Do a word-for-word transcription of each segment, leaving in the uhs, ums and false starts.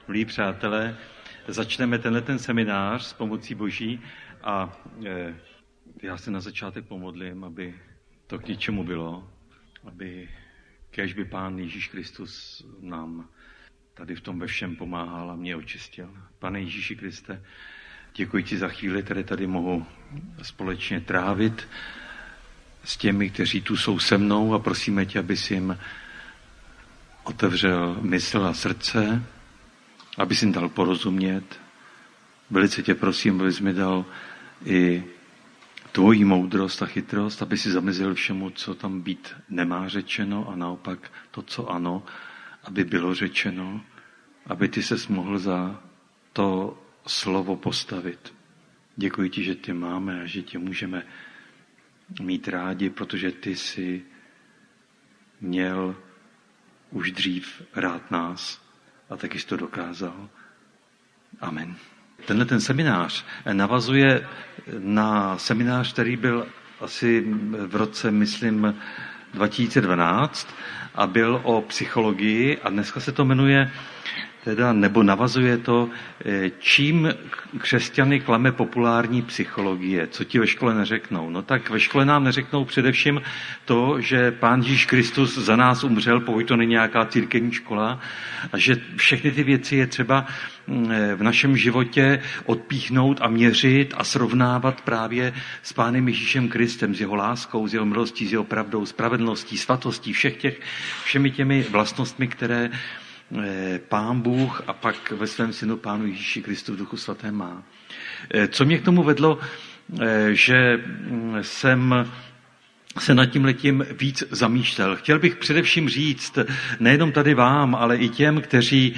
Milí přátelé, začneme tenhle ten seminář s pomocí Boží a e, já se na začátek pomodlím, aby to k něčemu bylo, aby kéž by Pán Ježíš Kristus nám tady v tom ve všem pomáhal a mě očistil. Pane Ježíši Kriste, děkuji ti za chvíli, které tady mohu společně trávit s těmi, kteří tu jsou se mnou a prosíme tě, abys jim otevřel mysl a srdce, abys jim dal porozumět. Velice tě prosím, abys mi dal i tvoji moudrost a chytrost, aby si zamezil všemu, co tam být nemá řečeno a naopak to, co ano, aby bylo řečeno, aby ty ses mohl za to slovo postavit. Děkuji ti, že tě máme a že tě můžeme mít rádi, protože ty jsi měl už dřív rád nás a taky jsi to dokázal. Amen. Tenhle ten seminář navazuje na seminář, který byl asi v roce, myslím, dva tisíce dvanáct a byl o psychologii a dneska se to jmenuje teda, nebo navazuje to, čím křesťany klame populární psychologie, co ti ve škole neřeknou. No tak ve škole nám neřeknou především to, že Pán Ježíš Kristus za nás umřel, pokud to není nějaká církevní škola, a že všechny ty věci je třeba v našem životě odpíchnout a měřit a srovnávat právě s Pánem Ježíšem Kristem, s jeho láskou, s jeho milostí, s jeho pravdou, spravedlností, svatostí, všech těch, všemi těmi vlastnostmi, které Pán Bůh a pak ve svém synu Pánu Ježíši Kristu v Duchu Svatém má. Co mě k tomu vedlo, že jsem se nad tím letím víc zamýšlel. Chtěl bych především říct, nejenom tady vám, ale i těm, kteří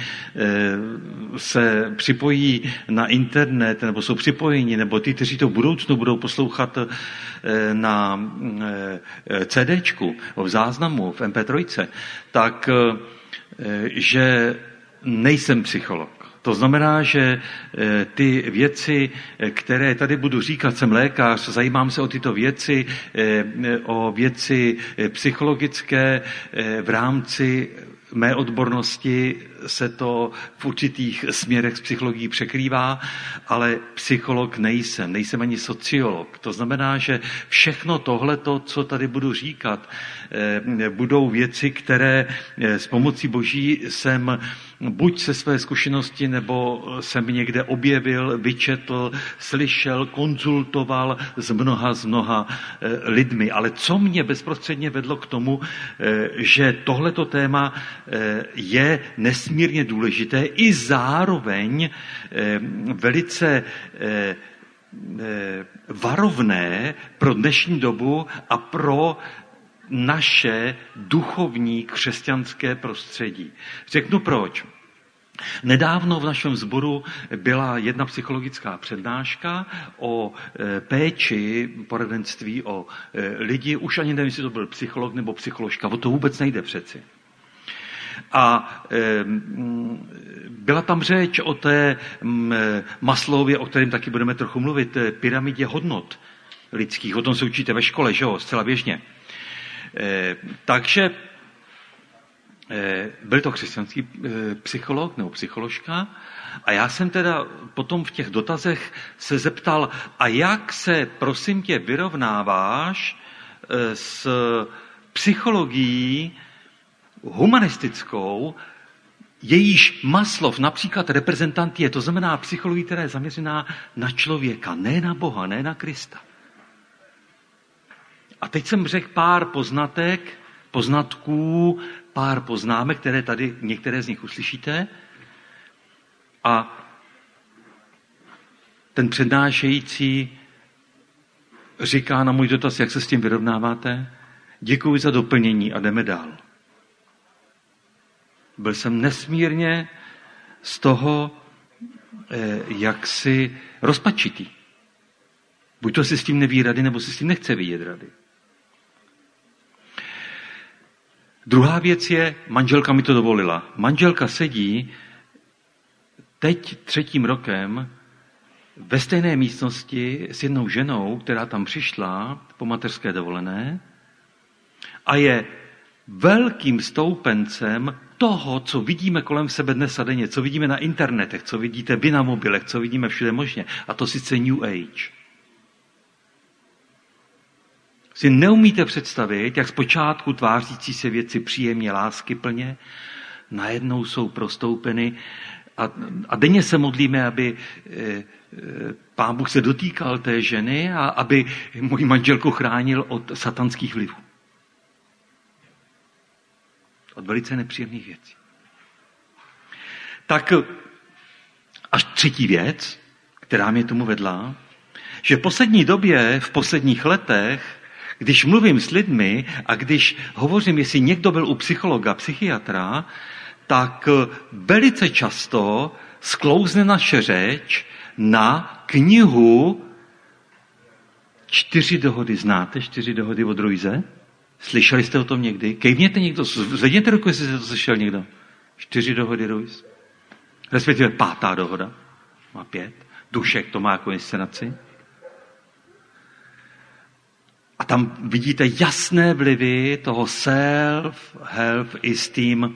se připojí na internet, nebo jsou připojeni, nebo ty, kteří to v budoucnu budou poslouchat na CDčku, v záznamu, v em pé tři, tak že nejsem psycholog. To znamená, že ty věci, které tady budu říkat, jsem lékař, zajímám se o tyto věci, o věci psychologické v rámci mé odbornosti se to v určitých směrech s psychologií překrývá, ale psycholog nejsem, nejsem ani sociolog. To znamená, že všechno tohleto, co tady budu říkat, budou věci, které s pomocí Boží jsem buď se své zkušenosti, nebo jsem někde objevil, vyčetl, slyšel, konzultoval s mnoha, s mnoha lidmi. Ale co mě bezprostředně vedlo k tomu, že tohleto téma je nesmírně důležité i zároveň velice varovné pro dnešní dobu a pro naše duchovní křesťanské prostředí. Řeknu proč. Nedávno v našem sboru byla jedna psychologická přednáška o péči, poradenství o lidi. Už ani nevím, jestli to byl psycholog nebo psycholožka, o to vůbec nejde přeci. A e, byla tam řeč o té Maslově, o kterém taky budeme trochu mluvit, pyramidě hodnot lidských. O tom se učíte ve škole, že jo, zcela běžně. E, takže e, byl to křesťanský e, psycholog nebo psycholožka a já jsem teda potom v těch dotazech se zeptal, a jak se, prosím tě, vyrovnáváš e, s psychologií humanistickou, jejíž Maslov například reprezentant je, to znamená psychologie, která je zaměřená na člověka, ne na Boha, ne na Krista. A teď jsem řekl pár poznatek, poznatků, pár poznámek, které tady některé z nich uslyšíte. A ten přednášející říká na můj dotaz, jak se s tím vyrovnáváte. Děkuji za doplnění a jdeme dál. Byl jsem nesmírně z toho, jak si rozpačitý. Buď to si s tím neví rady, nebo si s tím nechce vidět rady. Druhá věc je, manželka mi to dovolila. Manželka sedí teď třetím rokem ve stejné místnosti s jednou ženou, která tam přišla po mateřské dovolené a je velkým stoupencem toho, co vidíme kolem sebe dnes a denně, co vidíme na internetech, co vidíte vy na mobilech, co vidíme všude možně, a to sice New Age. Si neumíte představit, jak zpočátku tvářící se věci příjemně, láskyplně, najednou jsou prostoupeny a, a denně se modlíme, aby e, e, Pán Bůh se dotýkal té ženy a aby moji manželku chránil od satanských vlivů. Od velice nepříjemných věcí. Tak až třetí věc, která mě tomu vedla, že v poslední době, v posledních letech, když mluvím s lidmi a když hovořím, jestli někdo byl u psychologa, psychiatra, tak velice často sklouzne naše řeč na knihu Čtyři dohody. Znáte Čtyři dohody od Ruise? Slyšeli jste o tom někdy? Kejvněte někdo, zvedněte ruku, jestli jste to slyšel někdo. Čtyři dohody Ruise. Respektive pátá dohoda. Má pět. Dušek to má jako inscenaci. A tam vidíte jasné vlivy toho self-help esteem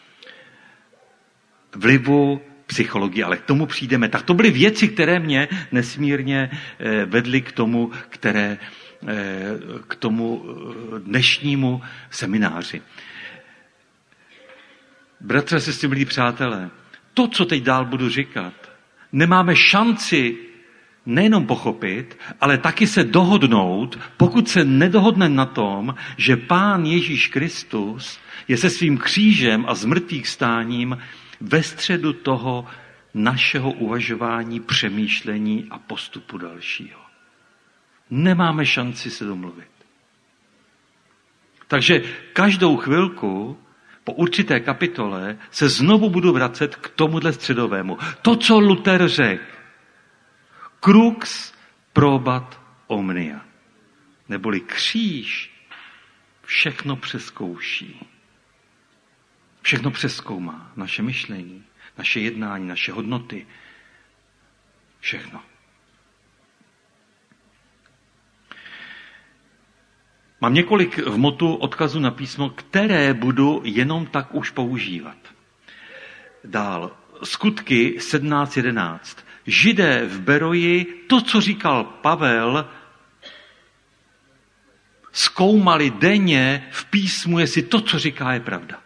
vlivu psychologie, ale k tomu přijdeme. Tak to byly věci, které mě nesmírně vedly k tomu, které, k tomu dnešnímu semináři. Bratře, sestry, milí přátelé, to, co teď dál budu říkat, nemáme šanci nejenom pochopit, ale taky se dohodnout, pokud se nedohodneme na tom, že Pán Ježíš Kristus je se svým křížem a zmrtvých stáním ve středu toho našeho uvažování, přemýšlení a postupu dalšího. Nemáme šanci se domluvit. Takže každou chvilku po určité kapitole se znovu budu vracet k tomuhle středovému. To, co Luther řekl. Crux probat omnia. Neboli kříž všechno přezkouší. Všechno přezkoumá. Naše myšlení, naše jednání, naše hodnoty. Všechno. Mám několik v motu odkazů na písmo, které budu jenom tak už používat. Dál. Skutky sedmnáct jedenáct. Židé v Beroji, to, co říkal Pavel, zkoumali denně v písmu, jestli to, co říká, je pravda.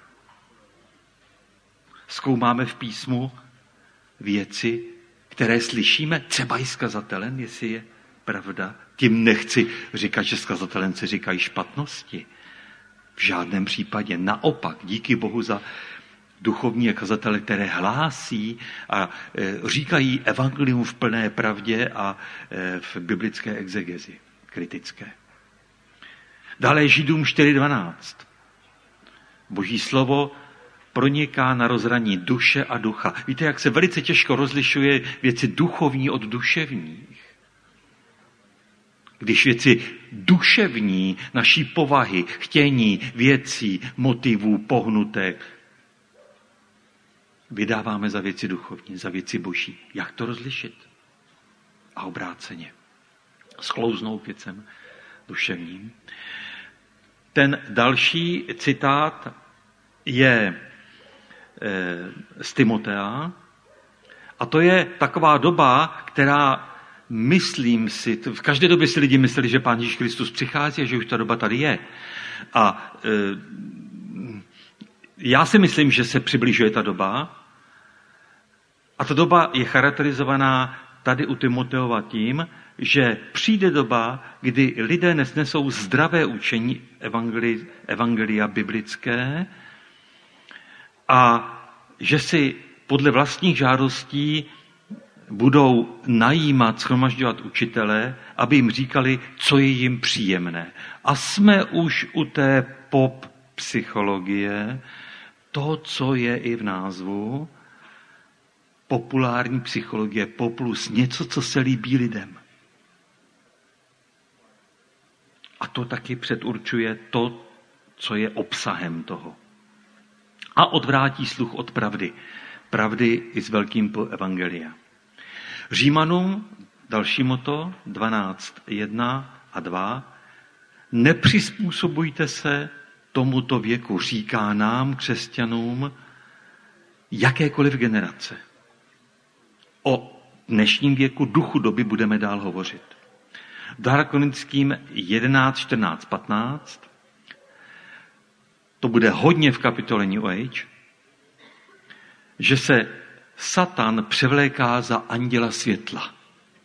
Zkoumáme v písmu věci, které slyšíme, třeba i skazatelem, jestli je pravda. Tím nechci říkat, že skazatelem se říkají špatnosti. V žádném případě. Naopak, díky Bohu za duchovní kazatele, které hlásí a e, říkají evangelium v plné pravdě a e, v biblické exegezi kritické. Dále Židům čtyři dvanáct. Boží slovo proniká na rozhraní duše a ducha. Víte, jak se velice těžko rozlišuje věci duchovní od duševních. Když věci duševní, naší povahy, chtění, věcí, motivů, pohnutek, vydáváme za věci duchovní, za věci boží. Jak to rozlišit? A obráceně. Sklouznout věcem duševním. Ten další citát je z Timotea a to je taková doba, která myslím si, v každé době si lidi mysleli, že Pán Ježíš Kristus přichází a že už ta doba tady je. A e, já si myslím, že se přibližuje ta doba a ta doba je charakterizovaná tady u Timoteova tím, že přijde doba, kdy lidé nesnesou zdravé učení evangeli, evangelia biblické a že si podle vlastních žádostí budou najímat, shromažďovat učitele, aby jim říkali, co je jim příjemné. A jsme už u té pop psychologie, to, co je i v názvu, populární psychologie, poplus, něco, co se líbí lidem. A to taky předurčuje to, co je obsahem toho. A odvrátí sluch od pravdy. Pravdy i s velkým P evangelia. Římanům, další moto, dvanáct jedna a dva. Nepřizpůsobujte se tomuto věku, říká nám, křesťanům, jakékoliv generace. O dnešním věku, duchu doby budeme dál hovořit. druhá Korinským jedenáct, čtrnáct, patnáct. To bude hodně v kapitole New Age, že se Satan převléká za anděla světla.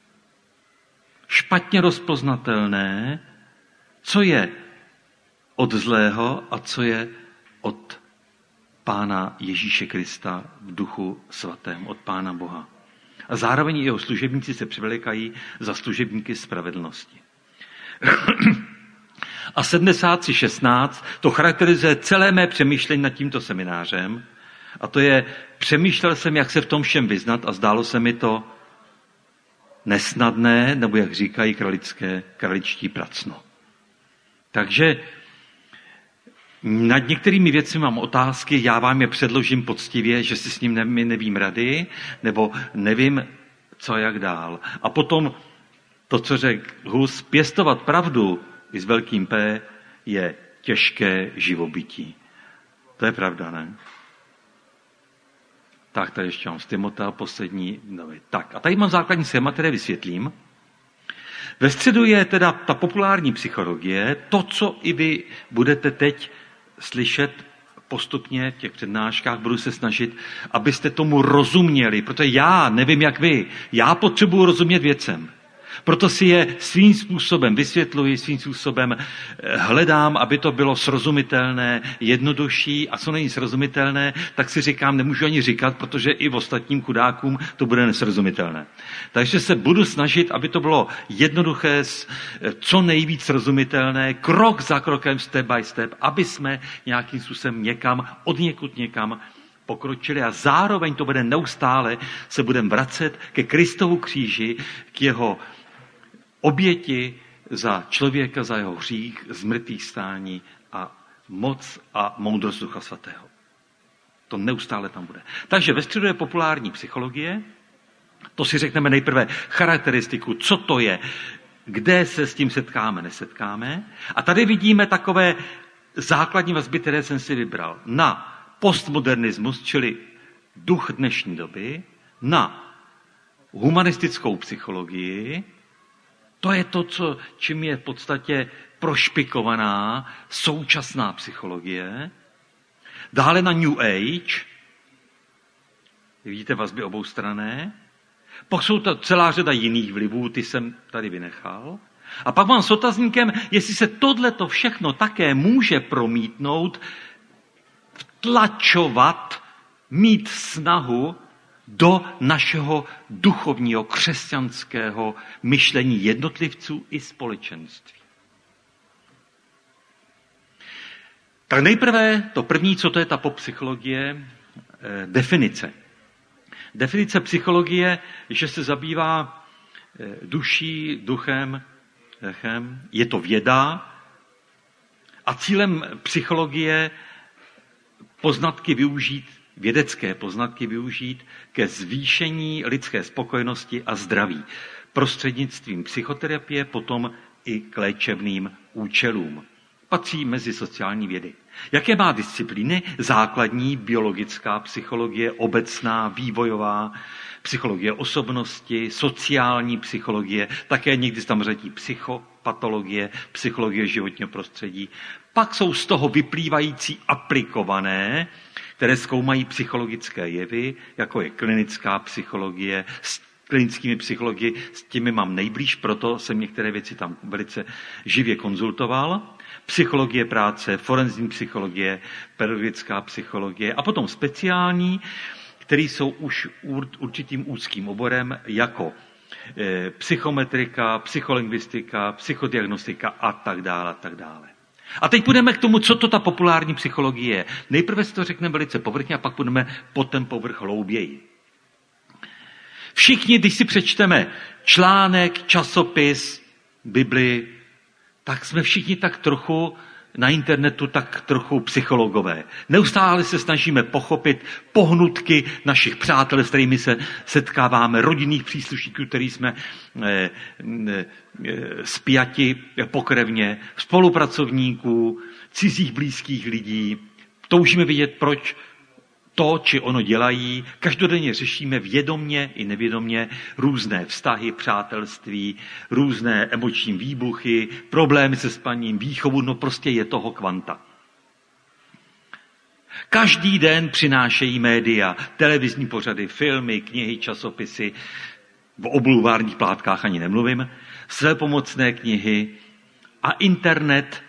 Špatně rozpoznatelné, co je od zlého a co je od Pána Ježíše Krista v duchu svatém, od Pána Boha. A zároveň jeho služebníci se převlékají za služebníky spravedlnosti. A sedmdesát tři šestnáct to charakterizuje celé mé přemýšlení nad tímto seminářem. A to je, přemýšlel jsem, jak se v tom všem vyznat a zdálo se mi to nesnadné, nebo jak říkají kralické, kraličtí pracno. Takže nad některými věcmi mám otázky, já vám je předložím poctivě, že si s ním nevím rady, nebo nevím, co a jak dál. A potom to, co řekl Hus, pěstovat pravdu i s velkým P je těžké živobytí. To je pravda, ne? Tak, tady ještě mám z Timota poslední. No, tak, a tady mám základní schéma, které vysvětlím. Ve středu je teda ta populární psychologie, to, co i vy budete teď slyšet postupně v těch přednáškách, budu se snažit, abyste tomu rozuměli, protože já nevím, jak vy, já potřebuji rozumět věcem. Proto si je svým způsobem vysvětluji, svým způsobem hledám, aby to bylo srozumitelné, jednodušší, a co není srozumitelné, tak si říkám, nemůžu ani říkat, protože i v ostatním chudákům to bude nesrozumitelné. Takže se budu snažit, aby to bylo jednoduché, co nejvíc srozumitelné, krok za krokem, step by step, aby jsme nějakým způsobem někam, od někud někam pokročili a zároveň to bude neustále, se budeme vracet ke Kristovu kříži, k jeho oběti za člověka, za jeho hřích, zmrtvých stání a moc a moudrost Ducha Svatého. To neustále tam bude. Takže ve středu je populární psychologie, to si řekneme nejprve charakteristiku, co to je, kde se s tím setkáme, nesetkáme. A tady vidíme takové základní vazby, které jsem si vybral. Na postmodernismus, čili duch dnešní doby, na humanistickou psychologii, to je to, co, čím je v podstatě prošpikovaná současná psychologie. Dále na New Age, vidíte vazby oboustranné. Pak jsou to celá řada jiných vlivů, ty jsem tady vynechal. A pak mám s otazníkem, jestli se tohleto všechno také může promítnout, vtlačovat, mít snahu do našeho duchovního křesťanského myšlení jednotlivců i společenství. Tak nejprve to první, co to je ta poppsychologie, eh, definice. Definice psychologie, že se zabývá eh, duší, duchem, dechem, je to věda a cílem psychologie poznatky využít, vědecké poznatky využít ke zvýšení lidské spokojenosti a zdraví. Prostřednictvím psychoterapie potom i k léčebným účelům. Patří mezi sociální vědy. Jaké má disciplíny? Základní biologická psychologie, obecná, vývojová, psychologie osobnosti, sociální psychologie, také někdy tam řadí psychopatologie, psychologie životního prostředí. Pak jsou z toho vyplývající aplikované, které zkoumají psychologické jevy, jako je klinická psychologie, s klinickými psychologi, s těmi mám nejblíž, proto jsem některé věci tam velice živě konzultoval. Psychologie práce, forenzní psychologie, pedagogická psychologie a potom speciální, které jsou už určitým úzkým oborem, jako psychometrika, psycholingvistika, psychodiagnostika a tak dále, a tak dále. A teď půjdeme k tomu, co to ta populární psychologie je. Nejprve si to řekneme velice povrchně a pak půjdeme po ten povrch hlouběji. Všichni, když si přečteme článek, časopis, Bibli, tak jsme všichni tak trochu na internetu tak trochu psychologové. Neustále se snažíme pochopit pohnutky našich přátel, s kterými se setkáváme, rodinných příslušníků, který jsme eh, eh, spjati pokrevně, spolupracovníků, cizích blízkých lidí. Toužíme vidět, proč, to, či ono dělají. Každodenně řešíme vědomně i nevědomně různé vztahy, přátelství, různé emoční výbuchy, problémy se spaním, výchovu, no prostě je toho kvanta. Každý den přinášejí média, televizní pořady, filmy, knihy, časopisy, o bulvárních plátkách ani nemluvím, svépomocné knihy a internet,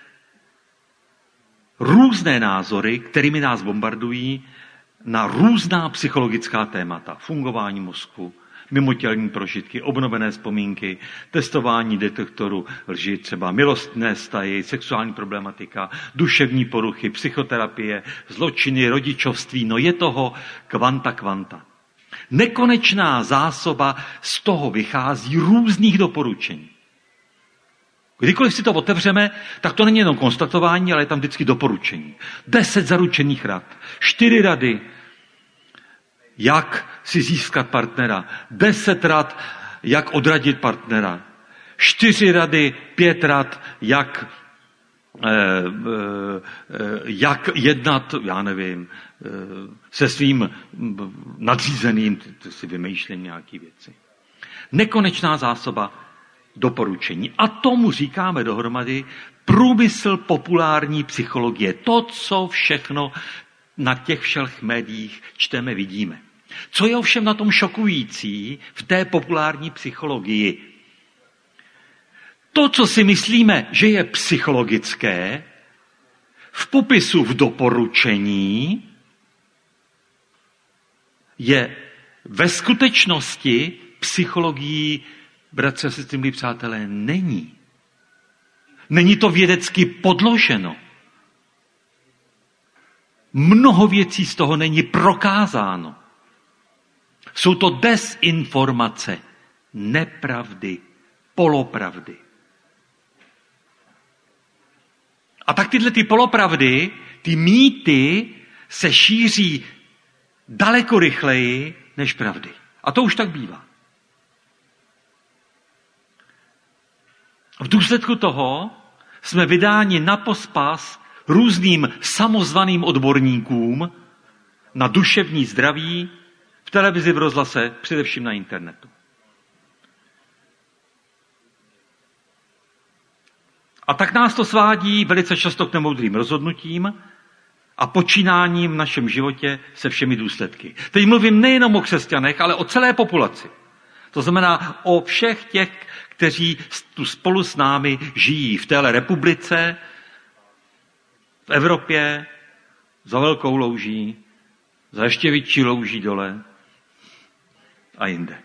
různé názory, kterými nás bombardují na různá psychologická témata. Fungování mozku, mimotělní prožitky, obnovené vzpomínky, testování detektoru lži, třeba milostné vztahy, sexuální problematika, duševní poruchy, psychoterapie, zločiny, rodičovství. No je toho kvanta kvanta. Nekonečná zásoba z toho vychází různých doporučení. Kdykoliv si to otevřeme, tak to není jenom konstatování, ale je tam vždycky doporučení. Deset zaručených rad, čtyři rady, jak si získat partnera, deset rad, jak odradit partnera, čtyři rady, pět rad, jak, eh, eh, jak jednat, já nevím, eh, se svým nadřízeným, to si vymýšlím nějaké věci. Nekonečná zásoba doporučení. A tomu říkáme dohromady průmysl populární psychologie. To, co všechno na těch všech médiích čteme, vidíme. Co je ovšem na tom šokující v té populární psychologii? To, co si myslíme, že je psychologické, v popisu, v doporučení, je ve skutečnosti psychologií, bratři a sestry, milí přátelé, není. Není to vědecky podloženo. Mnoho věcí z toho není prokázáno. Jsou to desinformace, nepravdy, polopravdy. A tak tyhle ty polopravdy, ty mýty se šíří daleko rychleji než pravdy. A to už tak bývá. V důsledku toho jsme vydáni na pospas různým samozvaným odborníkům na duševní zdraví v televizi, v rozhlase, především na internetu. A tak nás to svádí velice často k nemoudrým rozhodnutím a počínáním v našem životě se všemi důsledky. Teď mluvím nejenom o křesťanech, ale o celé populaci. To znamená o všech těch, kteří tu spolu s námi žijí v téhle republice, v Evropě, za velkou louží, za ještě větší louží dole a jinde.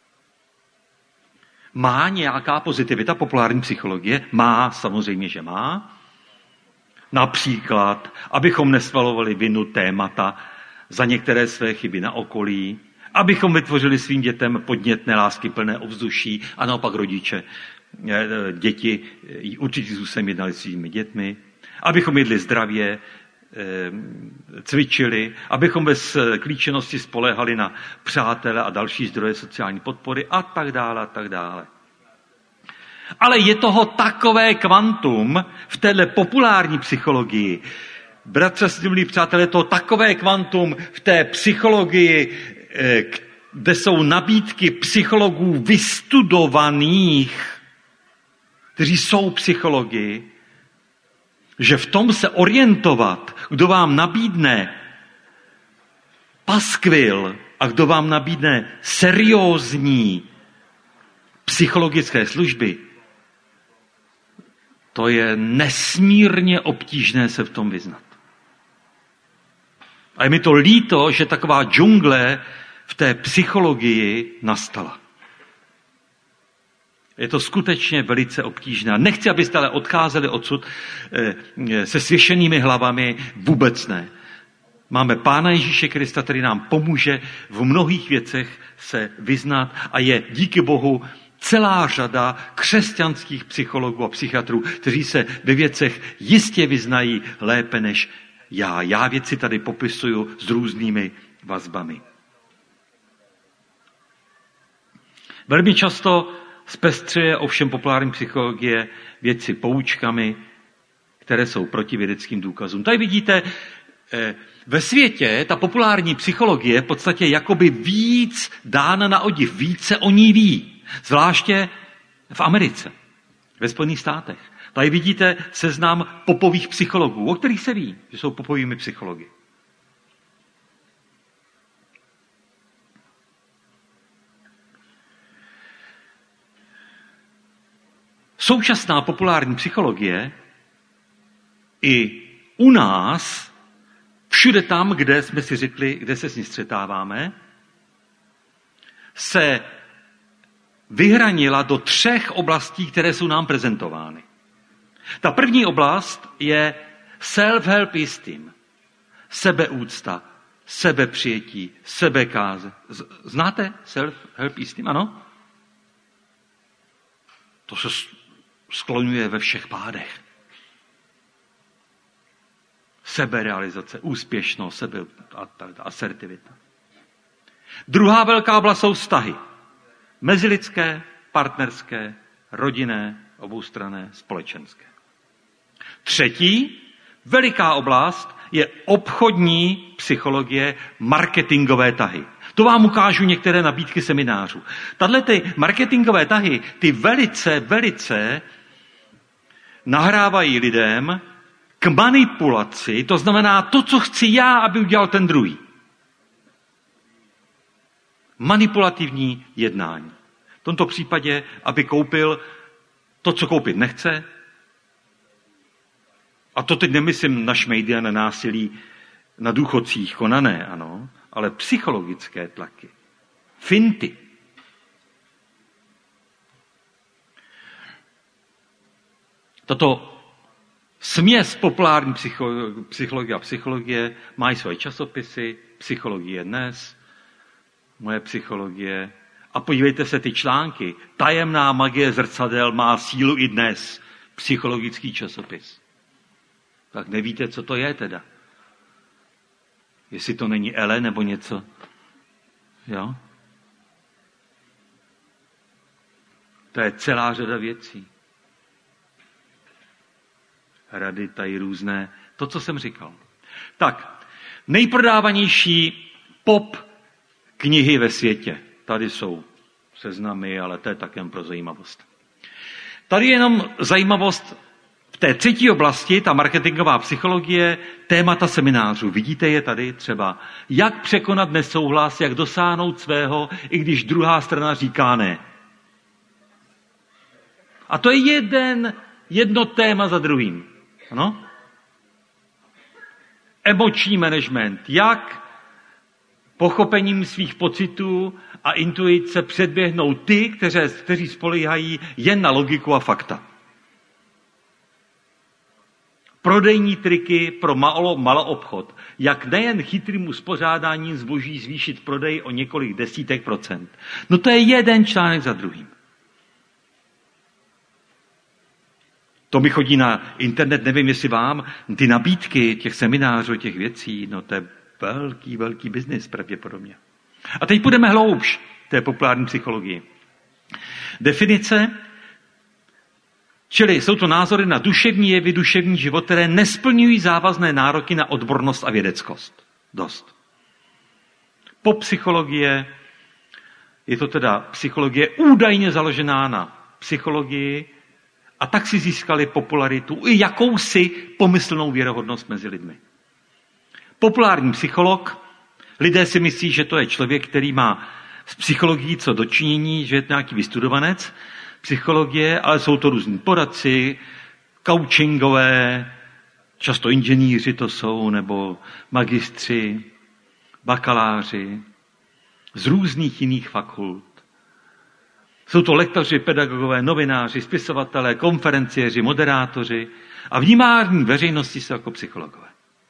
Má nějaká pozitivita populární psychologie? Má, samozřejmě, že má. Například, abychom nesvalovali vinu témata za některé své chyby na okolí, abychom vytvořili svým dětem podnětné, láskyplné ovzduší a naopak rodiče, děti určitým způsobem jednali s svými dětmi, abychom jedli zdravě, cvičili, abychom bez klíčenosti spoléhali na přátele a další zdroje sociální podpory a tak dále a tak dále. Ale je toho takové kvantum v téhle populární psychologii. Bratře, milí přátelé, je to takové kvantum v té psychologii, kde jsou nabídky psychologů vystudovaných, kteří jsou psychologi, že v tom se orientovat, kdo vám nabídne paskvil a kdo vám nabídne seriózní psychologické služby, to je nesmírně obtížné se v tom vyznat. A je mi to líto, že taková džungle v té psychologii nastala. Je to skutečně velice obtížné. Nechci, abyste ale odcházeli odsud se svěšenými hlavami, vůbec ne. Máme Pána Ježíše Krista, který nám pomůže v mnohých věcech se vyznat a je díky Bohu celá řada křesťanských psychologů a psychiatrů, kteří se ve věcech jistě vyznají lépe než já. Já věci tady popisuju s různými vazbami. Velmi často zpestřuje ovšem populární psychologie věci poučkami, které jsou proti vědeckým důkazům. Tady vidíte ve světě ta populární psychologie v podstatě jakoby víc dána na odiv, víc se o ní ví. Zvláště v Americe, ve Spojených státech. Tady vidíte seznam popových psychologů, o kterých se ví, že jsou popovými psychologi. Současná populární psychologie i u nás, všude tam, kde jsme si řekli, kde se s ní střetáváme, se vyhranila do třech oblastí, které jsou nám prezentovány. Ta první oblast je self-help esteem, sebeúcta, sebepřijetí, sebekáze. Znáte self-help esteem, ano? To se skloňuje ve všech pádech. Seberealizace, úspěšnost, sebe, asertivita. Druhá velká oblast jsou vztahy. Mezilidské, partnerské, rodinné, oboustranné, společenské. Třetí veliká oblast je obchodní psychologie, marketingové tahy. To vám ukážu některé nabídky seminářů. Tahle ty marketingové tahy, ty velice, velice nahrávají lidem k manipulaci, to znamená to, co chci já, aby udělal ten druhý. Manipulativní jednání. V tomto případě, aby koupil to, co koupit nechce. A to teď nemyslím na šmejdy a na násilí na důchodcích konané, ano, ale psychologické tlaky. Finty. Tato směs populární psychologie a psychologie mají svoje časopisy, Psychologie dnes, Moje psychologie. A podívejte se ty články. Tajemná magie zrcadel má sílu i dnes. Psychologický časopis. Tak nevíte, co to je teda. Jestli to není Ele nebo něco. Jo? To je celá řada věcí. Rady tady různé. To, co jsem říkal. Tak, nejprodávanější pop knihy ve světě. Tady jsou seznamy, ale to je také pro zajímavost. Tady je jenom zajímavost v té třetí oblasti, ta marketingová psychologie, témata seminářů. Vidíte je tady třeba, jak překonat nesouhlas, jak dosáhnout svého, i když druhá strana říká ne. A to je jeden, jedno téma za druhým. Ano? Emoční management. Jak pochopením svých pocitů a intuice předběhnout ty, kteří, kteří spoléhají jen na logiku a fakta. Prodejní triky pro malo, maloobchod. Jak nejen chytrým uspořádáním zboží zvýšit prodej o několik desítek procent. No to je jeden článek za druhým. To mi chodí na internet, nevím, jestli vám, ty nabídky těch seminářů, těch věcí, no to je velký, velký biznis pravděpodobně. A teď půjdeme hloubš té populární psychologii. Definice, čili jsou to názory na duševní jevy, duševní život, které nesplňují závazné nároky na odbornost a vědeckost. Dost. Poppsychologie, je to teda psychologie údajně založená na psychologii, a tak si získali popularitu i jakousi pomyslnou věrohodnost mezi lidmi. Populární psycholog, lidé si myslí, že to je člověk, který má s psychologií co dočinění, že je to nějaký vystudovanec psychologie, ale jsou to různí poradci, coachingové, často inženýři to jsou, nebo magistři, bakaláři, z různých jiných fakult. Jsou to lektoři, pedagogové, novináři, spisovatelé, konferenciéři, moderátoři a vnímání veřejnosti se jako psychologové.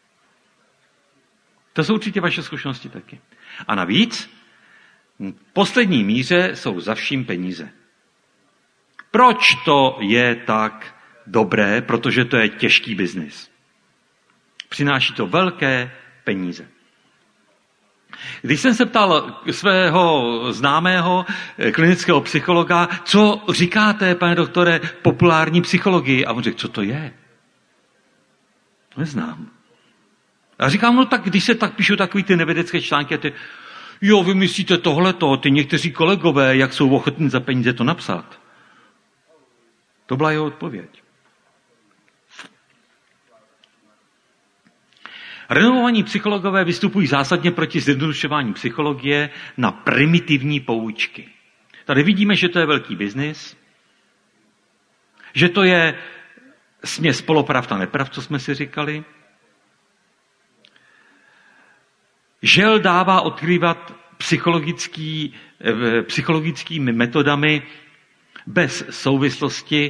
To jsou určitě vaše zkušenosti taky. A navíc v poslední míře jsou za vším peníze. Proč to je tak dobré? Protože to je těžký biznis. Přináší to velké peníze. Když jsem se ptal svého známého klinického psychologa, co říkáte, pane doktore, populární psychologii? A on řekl, co to je? Neznám. A říkám, no tak když se tak píšou takový ty nevědecké články, ty, jo, vy myslíte tohleto, ty někteří kolegové, jak jsou ochotní za peníze to napsat. To byla jeho odpověď. Renomovaní psychologové vystupují zásadně proti zjednodušování psychologie na primitivní poučky. Tady vidíme, že to je velký biznis, že to je směs polopravd a nepravd, co jsme si říkali. Žel dává odkrývat psychologický, psychologickými metodami bez souvislosti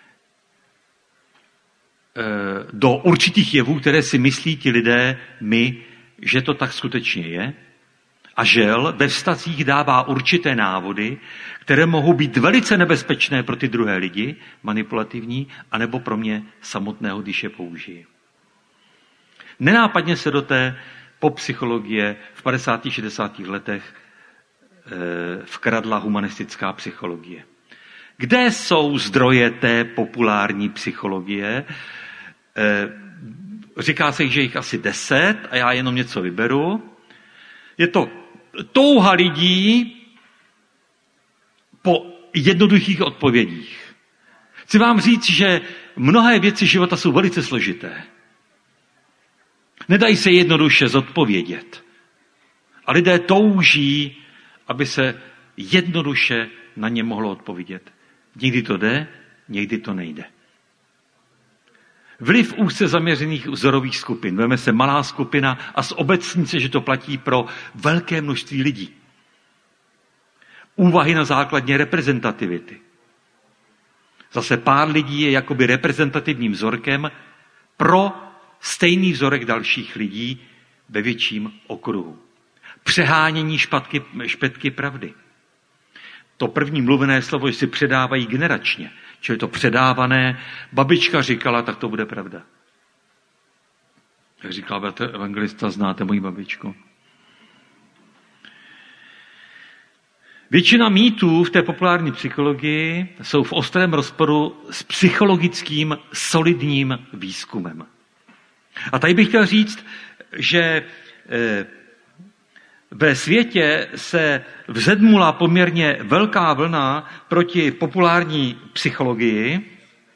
do určitých jevů, které si myslí ti lidé, my, že to tak skutečně je. A žel ve vztazích dává určité návody, které mohou být velice nebezpečné pro ty druhé lidi, manipulativní, anebo pro mě samotného, když je použiji. Nenápadně se do té poppsychologie v padesátých šedesátých letech e, vkradla humanistická psychologie. Kde jsou zdroje té populární psychologie? E, říká se, že jich asi deset a já jenom něco vyberu. Je to touha lidí po jednoduchých odpovědích. Chci vám říct, že mnohé věci života jsou velice složité. Nedají se jednoduše zodpovědět. A lidé touží, aby se jednoduše na ně mohlo odpovědět. Někdy to jde, někdy to nejde. Vliv úzce zaměřených vzorových skupin. Veme se malá skupina a zobecní se, že to platí pro velké množství lidí. Úvahy na základě reprezentativity. Zase pár lidí je jakoby reprezentativním vzorkem pro stejný vzorek dalších lidí ve větším okruhu. Přehánění špatky, špetky pravdy. To první mluvené slovo si předávají generačně. Čili to předávané, babička říkala, tak to bude pravda. Jak říkal evangelista, znáte moji babičku. Většina mýtů v té populární psychologii jsou v ostrém rozporu s psychologickým solidním výzkumem. A tady bych chtěl říct, že ve světě se vzedmula poměrně velká vlna proti populární psychologii.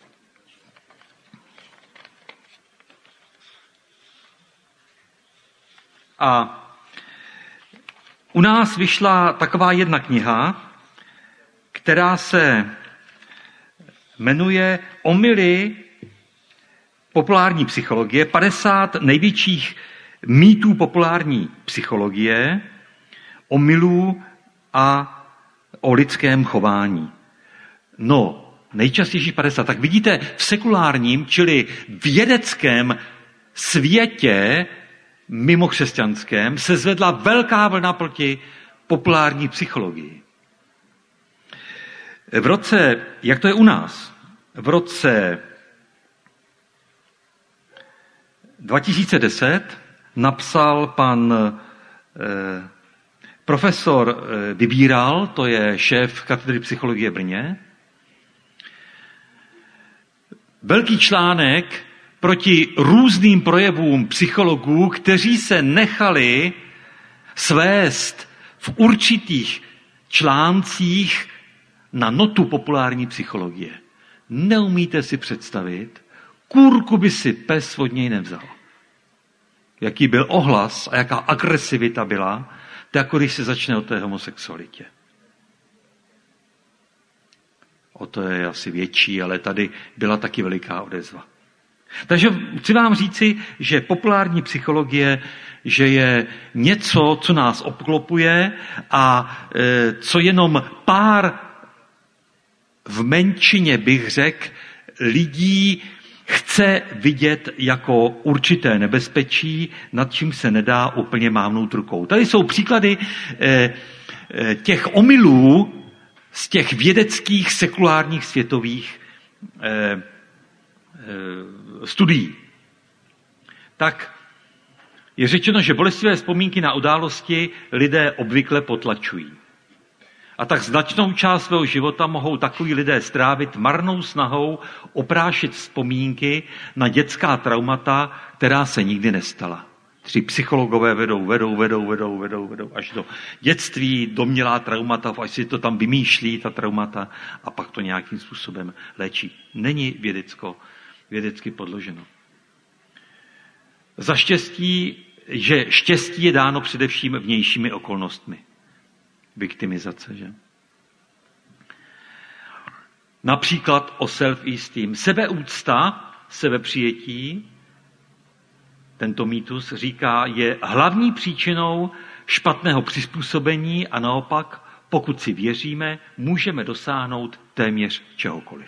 A u nás vyšla taková jedna kniha, která se jmenuje Omyly populární psychologie, padesát největších mýtů populární psychologie, omylů a o lidském chování. No, nejčastější padesát. Tak vidíte, v sekulárním, čili vědeckém světě, mimo křesťanském, se zvedla velká vlna proti populární psychologii. V roce, jak to je u nás? V roce dva tisíce deset napsal pan eh, profesor eh, Vybíral, to je šéf katedry psychologie v Brně, velký článek proti různým projevům psychologů, kteří se nechali svést v určitých článcích na notu populární psychologie. Neumíte si představit, kůrku by si pes od něj nevzal. Jaký byl ohlas a jaká agresivita byla, to jako když se začne o té homosexualitě. O to je asi větší, ale tady byla taky veliká odezva. Takže chci vám říci, že populární psychologie, že je něco, co nás obklopuje a e, co jenom pár v menšině, bych řekl, lidí chce vidět jako určité nebezpečí, nad čím se nedá úplně mávnout rukou. Tady jsou příklady e, e, těch omylů z těch vědeckých, sekulárních, světových e, e, studií. Tak je řečeno, že bolestivé vzpomínky na události lidé obvykle potlačují. A tak značnou část svého života mohou takoví lidé strávit marnou snahou oprášit vzpomínky na dětská traumata, která se nikdy nestala. Tři psychologové vedou, vedou, vedou, vedou, vedou, vedou, až do dětství, domělá traumata, až si to tam vymýšlí, ta traumata, a pak to nějakým způsobem léčí. Není vědecko, vědecky podloženo. Za štěstí, že štěstí je dáno především vnějšími okolnostmi. Viktimizace, že? Například o self-esteem. Sebeúcta, sebepřijetí, tento mýtus říká, je hlavní příčinou špatného přizpůsobení a naopak, pokud si věříme, můžeme dosáhnout téměř čehokoliv.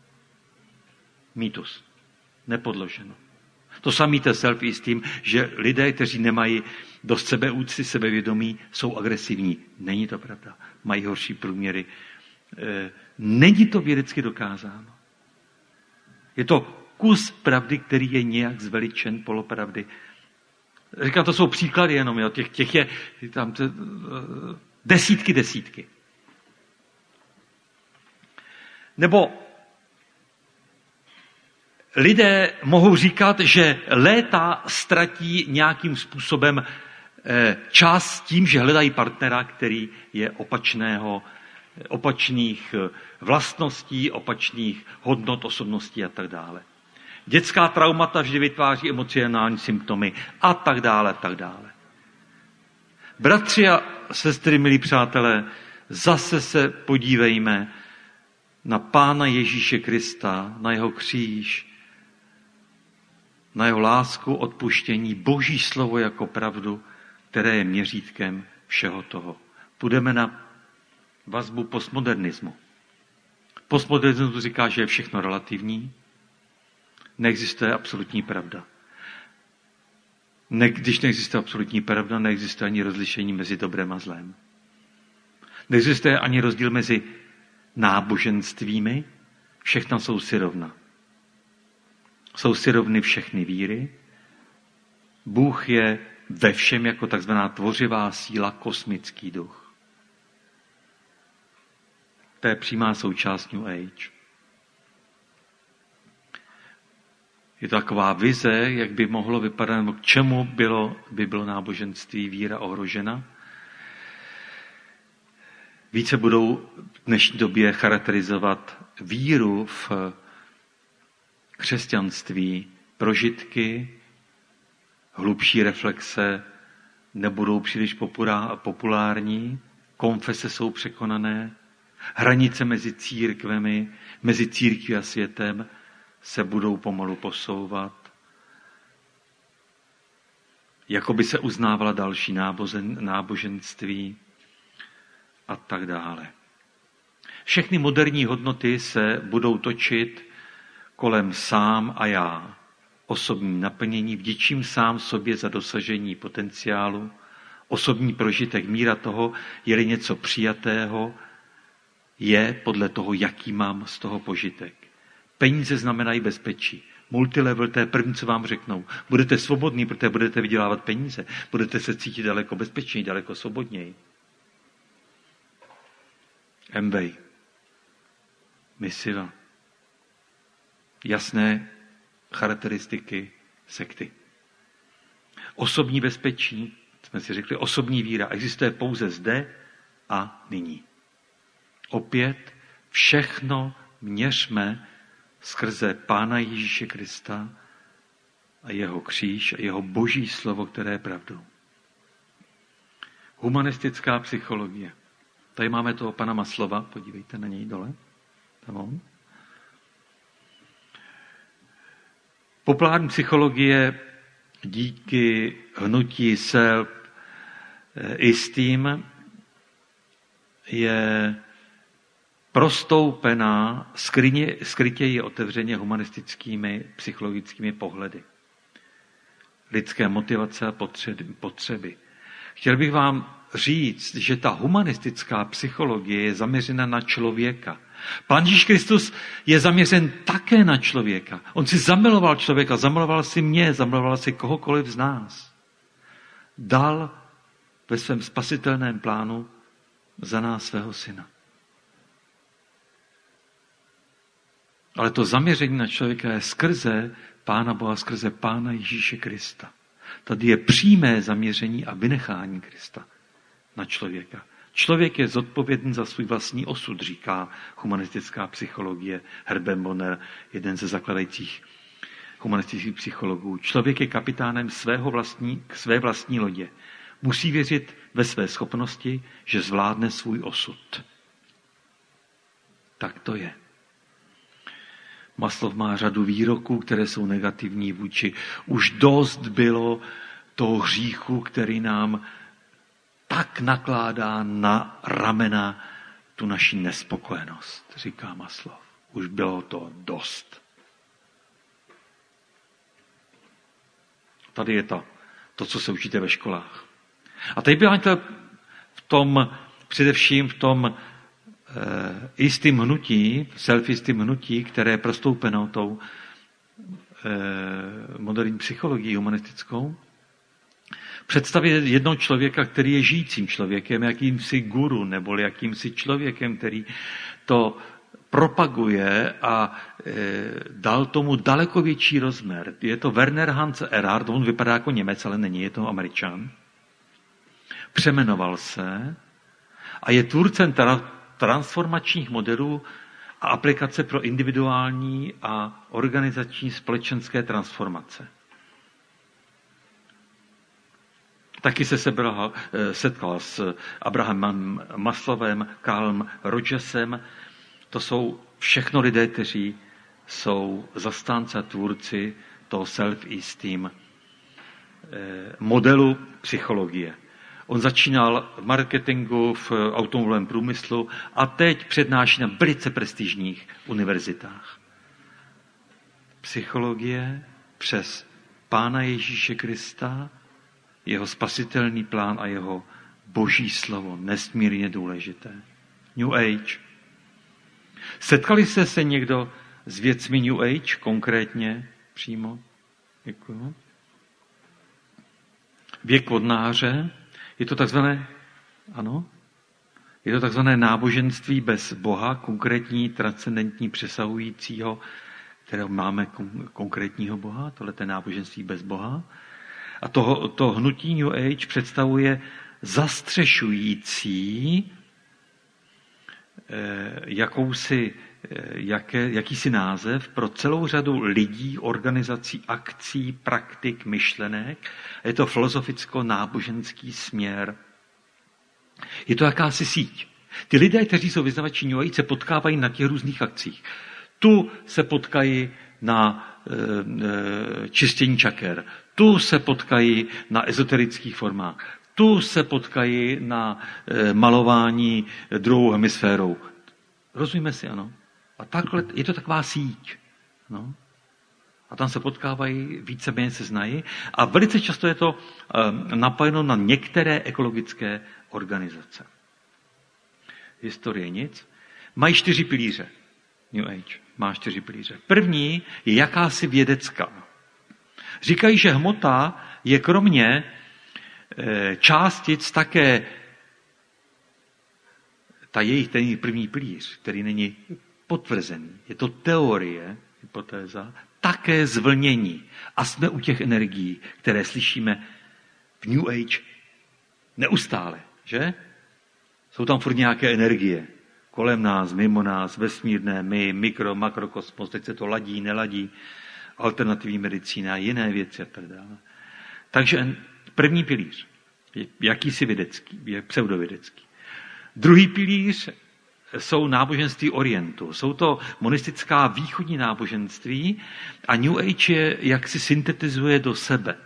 Mýtus. Nepodloženo. To samý ten self-esteem, že lidé, kteří nemají dost sebeúcty, sebevědomí, jsou agresivní. Není to pravda. Mají horší průměry. Není to vědecky dokázáno. Je to kus pravdy, který je nějak zveličen polopravdy. Říkám, to jsou příklady jenom, jo. Těch, těch je tam t, desítky, desítky. Nebo lidé mohou říkat, že léta ztratí nějakým způsobem čas tím, že hledají partnera, který je opačného, opačných vlastností, opačných hodnot, osobností a tak dále. Dětská traumata vždy vytváří emocionální symptomy a tak dále, a tak dále. Bratři a sestry, milí přátelé, zase se podívejme na Pána Ježíše Krista, na jeho kříž, na jeho lásku, odpuštění, Boží slovo jako pravdu, které je měřítkem všeho toho. Půjdeme na vazbu postmodernismu. Postmodernismus říká, že je všechno relativní, neexistuje absolutní pravda. Ne, když neexistuje absolutní pravda, neexistuje ani rozlišení mezi dobrem a zlem. Neexistuje ani rozdíl mezi náboženstvími, všechna jsou si rovna. Jsou si rovny všechny víry. Bůh je ve všem jako takzvaná tvořivá síla, kosmický duch. To je přímá součást New Age. Je to taková vize, jak by mohlo vypadat, nebo k čemu bylo, by bylo náboženství, víra ohrožena. Více budou v dnešní době charakterizovat víru v křesťanství, prožitky, hlubší reflexe nebudou příliš populární, konfese jsou překonané, hranice mezi církvemi, mezi církví a světem se budou pomalu posouvat. Jako by se uznávala další nábozen, náboženství a tak dále. Všechny moderní hodnoty se budou točit kolem sám a já. Osobní naplnění, vděčím sám sobě za dosažení potenciálu, osobní prožitek, míra toho, je-li něco přijatého, je podle toho, jaký mám z toho požitek. Peníze znamenají bezpečí. Multilevel, to je první, co vám řeknou. Budete svobodní, protože budete vydělávat peníze. Budete se cítit daleko bezpečněji, daleko svobodněji. Amway. Misiva. Jasné charakteristiky sekty. Osobní bezpečí, jsme si řekli, osobní víra existuje pouze zde a nyní. Opět všechno měřme skrze Pána Ježíše Krista a jeho kříž a jeho Boží slovo, které je pravdou. Humanistická psychologie. Tady máme toho pana Maslova, podívejte na něj dole. Tam on. Populární psychologie díky hnutí self-esteem je prostoupená, skryně, skrytě je otevřeně humanistickými psychologickými pohledy. Lidské motivace a potřeby. Chtěl bych vám říct, že ta humanistická psychologie je zaměřena na člověka. Pán Ježíš Kristus je zaměřen také na člověka. On si zamiloval člověka, zamiloval si mě, zamiloval si kohokoliv z nás. Dal ve svém spasitelném plánu za nás svého syna. Ale to zaměření na člověka je skrze Pána Boha, skrze Pána Ježíše Krista. Tady je přímé zaměření a vynechání Krista na člověka. Člověk je zodpovědný za svůj vlastní osud, říká humanistická psychologie. Herbert Bonner, jeden ze zakladajících humanistických psychologů. Člověk je kapitánem svého vlastní, své vlastní lodě. Musí věřit ve své schopnosti, že zvládne svůj osud. Tak to je. Maslov má řadu výroků, které jsou negativní vůči. Už dost bylo toho hříchu, který nám tak nakládá na ramena tu naši nespokojenost, říká Maslov. Už bylo to dost. Tady je to, to, co se učíte ve školách. A teď bych chtěl v tom, především v tom e, jistým hnutí, self-jistým hnutí, které je prostoupeno tou e, moderní psychologií humanistickou, představit jednoho člověka, který je žijícím člověkem, jakýmsi guru, nebo jakýmsi člověkem, který to propaguje a e, dal tomu daleko větší rozměr. Je to Werner Hans Erhard, on vypadá jako Němec, ale není, je to Američan. Přemenoval se a je tvůrcem tra- transformačních modelů a aplikace pro individuální a organizační společenské transformace. Taky se sebral, setkal s Abrahamem Maslovem, Karlem Rogersem. To jsou všechno lidé, kteří jsou zastánci a tvůrci toho self-esteem modelu psychologie. On začínal v marketingu, v automobilovém průmyslu a teď přednáší na velice prestižních univerzitách. Psychologie přes Pána Ježíše Krista, jeho spasitelný plán a jeho boží slovo, nesmírně důležité. New Age. Setkali jste se někdo s věcmi New Age, konkrétně, přímo? Děkuju. Věk vodnáře, je to takzvané, ano, je to takzvané náboženství bez Boha, konkrétní, transcendentní, přesahujícího, kterého máme konkrétního Boha, tohle je náboženství bez Boha. A to, to hnutí New Age představuje zastřešující eh, jakousi, eh, jaké, jakýsi název pro celou řadu lidí, organizací, akcí, praktik, myšlenek. Je to filozoficko-náboženský směr. Je to jakási síť. Ty lidé, kteří jsou vyznavači New Age, se potkávají na těch různých akcích. Tu se potkají na e, čistění čaker, tu se potkají na ezoterických formách, tu se potkají na e, malování druhou hemisférou. Rozumíme si, ano? A takhle, je to taková síť. No? A tam se potkávají, víceméně se znají. A velice často je to e, napojeno na některé ekologické organizace. Historie nic. Mají čtyři pilíře. New Age má čtyři pilíře. První je jakási vědecká. Říkají, že hmota je kromě e, částic také ta jejich ten první pilíř, který není potvrzený. Je to teorie, hypotéza, také zvlnění. A jsme u těch energií, které slyšíme v New Age neustále, že? Jsou tam furt nějaké energie. Kolem nás, mimo nás, vesmírné, my, mikro, makrokosmos, teď se to ladí, neladí, alternativní medicína, jiné věci a tak dále. Takže první pilíř je jakýsi vědecký, je pseudovědecký. Druhý pilíř jsou náboženství Orientu. Jsou to monistická východní náboženství a New Age je, jak si syntetizuje do sebe.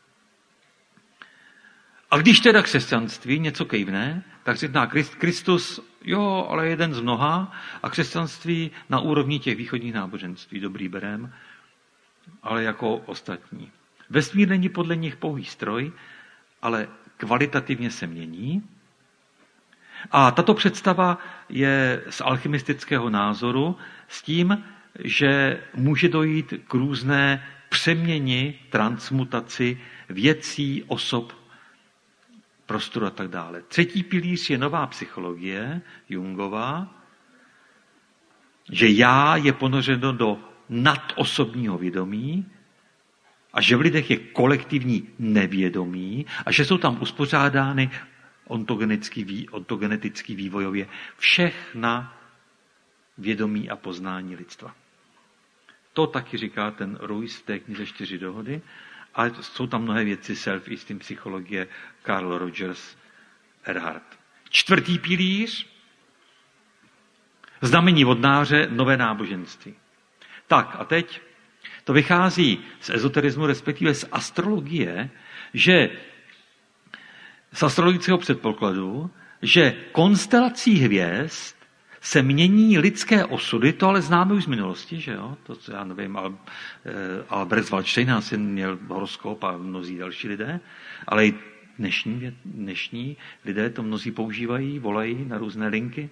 A když teda křesťanství něco kejvne, tak řekná Kristus, jo, ale jeden z mnoha, a křesťanství na úrovni těch východních náboženství, dobrý berem, ale jako ostatní. Vesmír není podle nich pouhý stroj, ale kvalitativně se mění. A tato představa je z alchymistického názoru s tím, že může dojít k různé přeměni, transmutaci věcí, osob, prostoru a tak dále. Třetí pilíř je nová psychologie, Jungová, že já je ponořeno do nadosobního vědomí a že v lidech je kolektivní nevědomí a že jsou tam uspořádány ontogenický, ontogenetický vývojově všechna vědomí a poznání lidstva. To taky říká ten Ruiz v té knize Čtyři dohody, ale jsou tam mnohé věci self-esteem psychologie, Carl Rogers, Erhard. Čtvrtý pilíř, znamení vodnáře, nové náboženství. Tak a teď to vychází z ezoterismu, respektive z astrologie, že z astrologického předpokladu, že konstelací hvězd se mění lidské osudy, to ale známe už z minulosti, že jo? To, co já nevím, Albrecht Waldstein asi měl horoskop a mnozí další lidé, ale i dnešní, dnešní lidé to mnozí používají, volají na různé linky.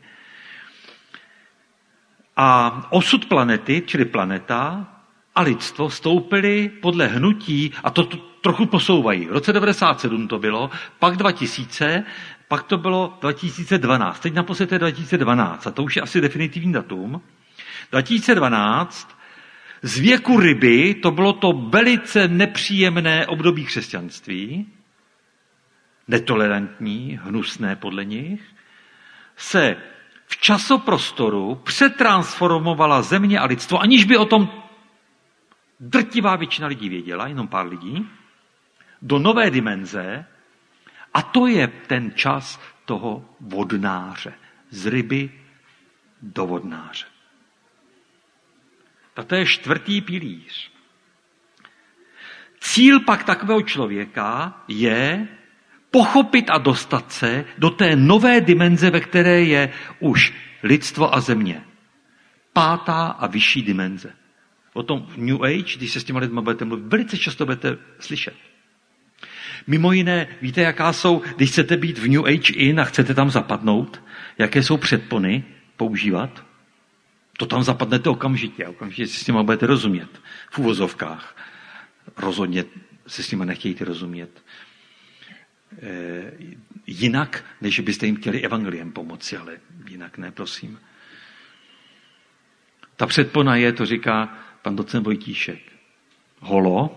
A osud planety, čili planeta a lidstvo stoupili podle hnutí, a to trochu posouvají. V roce devadesát sedm to bylo, pak dva tisíce, pak to bylo dva tisíce dvanáct. Teď naposled je dva tisíce dvanáct a to už je asi definitivní datum. dva tisíce dvanáct z věku ryby, to bylo to velice nepříjemné období křesťanství, netolerantní, hnusné podle nich, se v časoprostoru přetransformovala země a lidstvo, aniž by o tom drtivá většina lidí věděla, jenom pár lidí, do nové dimenze, a to je ten čas toho vodnáře. Z ryby do vodnáře. A to je čtvrtý pilíř. Cíl pak takového člověka je pochopit a dostat se do té nové dimenze, ve které je už lidstvo a země. Pátá a vyšší dimenze. O tom v New Age, když se s těma lidma budete mluvit, velice často budete slyšet. Mimo jiné, víte, jaká jsou, když chcete být v New Age in a chcete tam zapadnout, jaké jsou předpony používat? To tam zapadnete okamžitě. Okamžitě si s těma budete rozumět. V uvozovkách. Rozhodně se s těma nechtějte rozumět. E, jinak, než byste jim chtěli evangeliem pomoci, ale jinak ne, prosím. Ta předpona je, to říká pan docent Vojtíšek. Holo.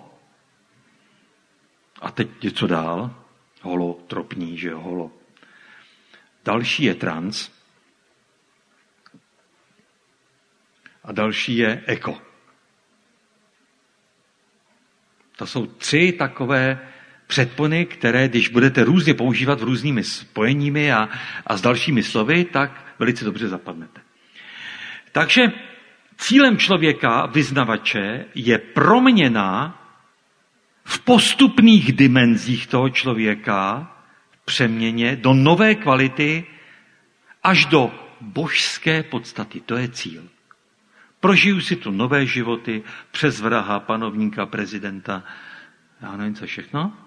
A teď něco dál. Holo, tropní, že jo, holo. Další je trans. A další je eko. To jsou tři takové předpony, které, když budete různě používat v různými spojeními a, a s dalšími slovy, tak velice dobře zapadnete. Takže cílem člověka, vyznavače, je proměna v postupných dimenzích toho člověka v přeměně do nové kvality až do božské podstaty. To je cíl. Prožiju si tu nové životy přes vraha, panovníka, prezidenta, já nevím co všechno,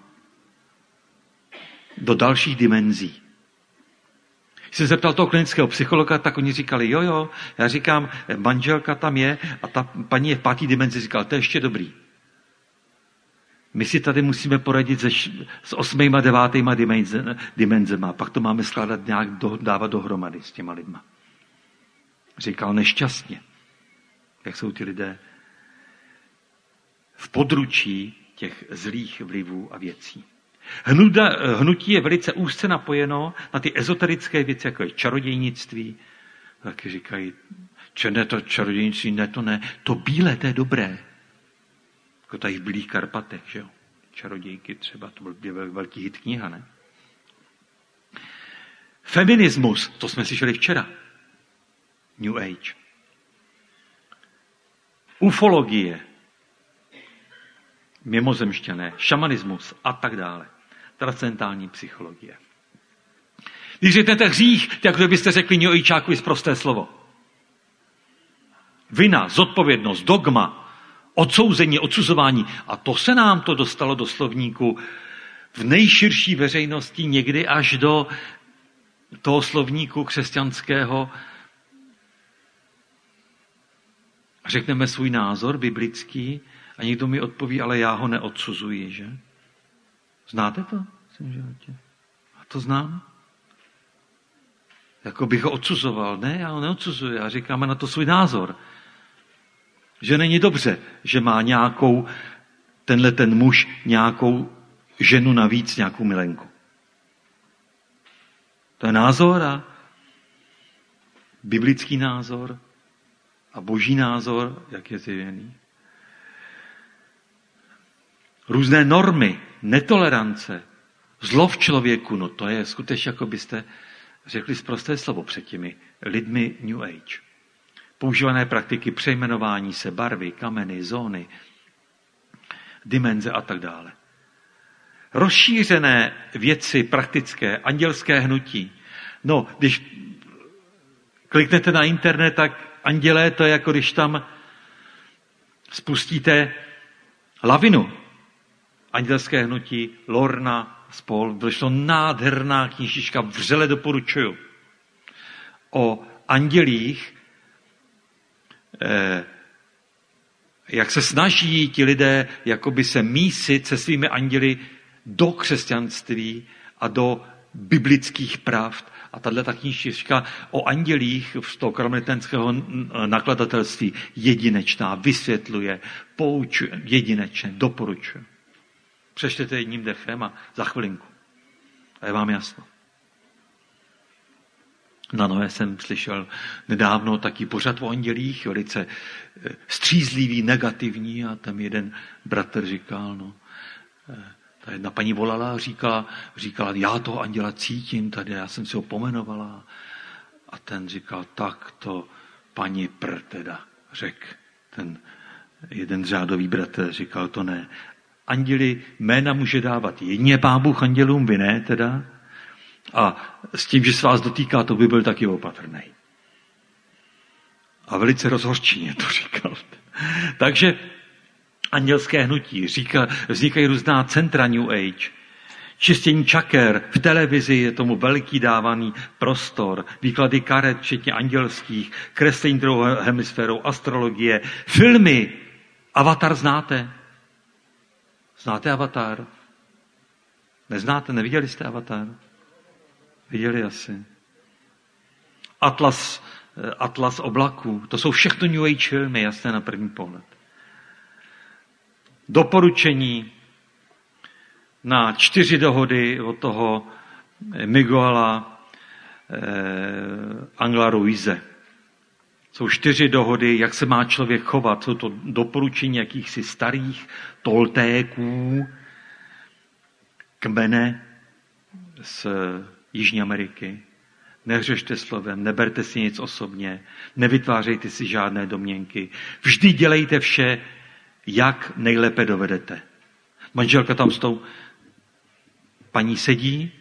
do dalších dimenzí. Když jsem se ptal toho klinického psychologa, tak oni říkali, jo, jo, já říkám, manželka tam je a ta paní je v pátý dimenzi, říkal, to je ještě dobrý. My si tady musíme poradit se, s osmýma, devátýma dimenze, dimenzema, pak to máme skládat nějak, do, dávat dohromady s těma lidma. Říkal nešťastně, jak jsou ty lidé v područí těch zlých vlivů a věcí. Hnuda, hnutí je velice úzce napojeno na ty ezoterické věci, jako je čarodějnictví. Taky říkají, že ne to čarodějnictví, ne to ne. To bílé, to je dobré. Jako tady v Bílých Karpatech, že jo. Čarodějky třeba, to byl velký hit kniha, ne? Feminismus, to jsme slyšeli včera. New Age. Ufologie, mimozemšťané, šamanismus a tak dále. Transcendentální psychologie. Když řeknete hřích, tak byste řekli New Ageákovi prosté slovo. Vina, zodpovědnost, dogma, odsouzení, odsuzování. A to se nám to dostalo do slovníku v nejširší veřejnosti, někdy až do toho slovníku křesťanského. Řekneme svůj názor biblický a někdo mi odpoví, ale já ho neodsuzuji, že? Znáte to? A to znám. Jako bych ho odsuzoval. Ne, já ho neodsuzuji. Já říkáme na to svůj názor. Že není dobře, že má nějakou tenhle ten muž nějakou ženu navíc, nějakou milenku. To je názor a biblický názor a boží názor, jak je zjevený. Různé normy, netolerance, zlo v člověku, no to je skutečně, jako byste řekli sprosté slovo před těmi lidmi New Age. Používané praktiky přejmenování se, barvy, kameny, zóny, dimenze a tak dále. Rozšířené věci praktické, andělské hnutí. No, když kliknete na internet, tak andělé, to je jako když tam spustíte lavinu. Andělské hnutí, Lorna, spol, vyšlo nádherná knížička, vřele doporučuju. O andělích, eh, jak se snaží ti lidé jakoby se mísit se svými anděli do křesťanství a do biblických pravd. A tato knížka o andělích z toho karmelitenského nakladatelství jedinečná, vysvětluje, poučuje, jedinečně, doporučuje. Přečtěte jedním dechem a za chvilinku. A je vám jasno. Na Nové jsem slyšel nedávno taky pořad o andělích, velice střízlivý, negativní, a tam jeden bratr říkal, no, ta jedna paní volala a říkala, říkala, já toho anděla cítím tady, já jsem si ho pomenovala. A ten říkal, tak to paní pr teda, řekl ten jeden řádový bratr, říkal, to ne. Anděli jména může dávat jedině Pán Bůh andělům, vy ne teda. A s tím, že se vás dotýká, to by byl taky opatrný. A velice rozhořčeně to říkal. Takže andělské hnutí, říká, vznikají různá centra New Age, čistění čaker, v televizi je tomu veliký dávaný prostor, výklady karet, včetně andělských, kreslení druhou hemisférou, astrologie, filmy. Avatar znáte? Znáte Avatar? Neznáte? Neviděli jste Avatar? Viděli asi. Atlas, Atlas oblaků. To jsou všechno New Age filmy, jasné na první pohled. Doporučení na čtyři dohody od toho Miguela eh, Angela Ruize. Jsou čtyři dohody, jak se má člověk chovat. Jsou to doporučení jakýchsi starých toltéků, kmene z Jižní Ameriky. Nehřešte slovem, neberte si nic osobně, nevytvářejte si žádné domněnky. Vždy dělejte vše, jak nejlépe dovedete. Manželka tam s tou paní sedí,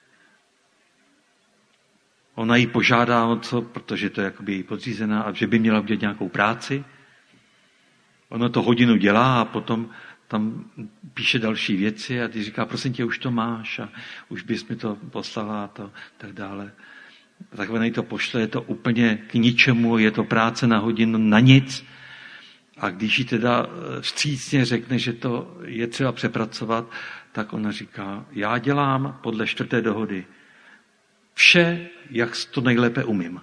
ona jí požádá o co, protože to je jakoby její podřízená, a že by měla udělat nějakou práci. Ona to hodinu dělá a potom tam píše další věci a ty říká, prosím tě, už to máš a už bys mi to poslala a to, tak dále. Tak ona jí to pošle, je to úplně k ničemu, je to práce na hodinu na nic. A když jí teda vstřícně řekne, že to je třeba přepracovat, tak ona říká, já dělám podle čtvrté dohody vše, jak to nejlépe umím.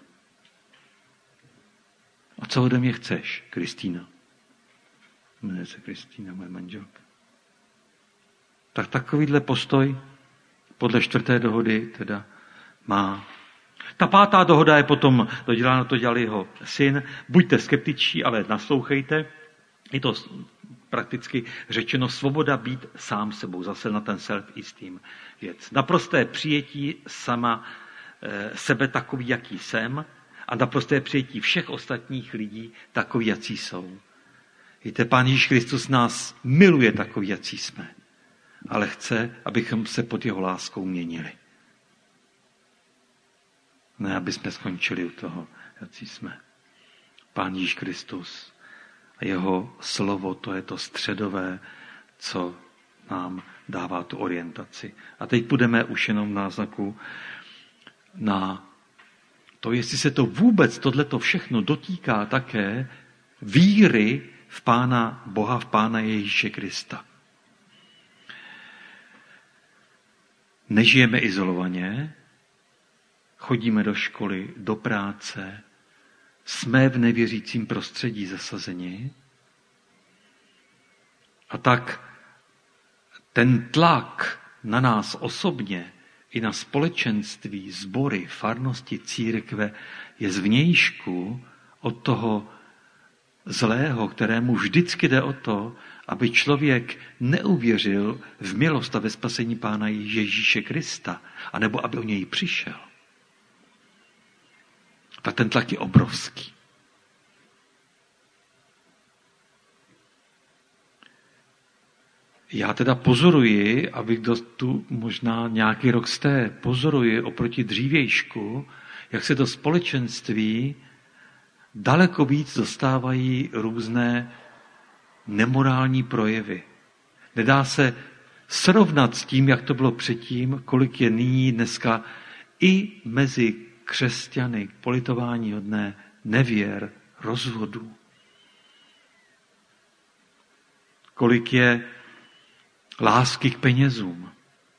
A co ode mě chceš, Kristýna? Jmenuje se Kristýna, moje manželka. Tak takovýhle postoj podle čtvrté dohody teda má. Ta pátá dohoda je potom dodělána, to dělal jeho syn. Buďte skeptičtí, ale naslouchejte. Je to prakticky řečeno svoboda být sám sebou. Zase na ten self-esteem věc. Naprosté přijetí sama e, sebe takový, jaký jsem, a naprosté přijetí všech ostatních lidí takový, jací jsou. Víte, Pán Ježíš Kristus nás miluje takový, jací jsme, ale chce, abychom se pod jeho láskou měnili. Ne, aby jsme skončili u toho, jací jsme. Pán Ježíš Kristus a jeho slovo, to je to středové, co nám dává tu orientaci. A teď půjdeme už jenom v náznaku na to, jestli se to vůbec, tohleto všechno dotýká také víry v Pána Boha, v Pána Ježíše Krista. Nežijeme izolovaně, chodíme do školy, do práce, jsme v nevěřícím prostředí zasazeni a tak ten tlak na nás osobně i na společenství, sbory, farnosti, církve je zvnějšku od toho zlého, kterému vždycky jde o to, aby člověk neuvěřil v milost a ve spasení Pána Ježíše Krista, anebo aby o něj přišel. Tak ten tlak je obrovský. Já teda pozoruji, abych do tu možná nějaký rok z té pozoruji oproti dřívějšku, jak se do společenství daleko víc dostávají různé nemorální projevy. Nedá se srovnat s tím, jak to bylo předtím, kolik je nyní dneska i mezi křesťany politování hodné nevěr, rozvodů. Kolik je lásky k penězům,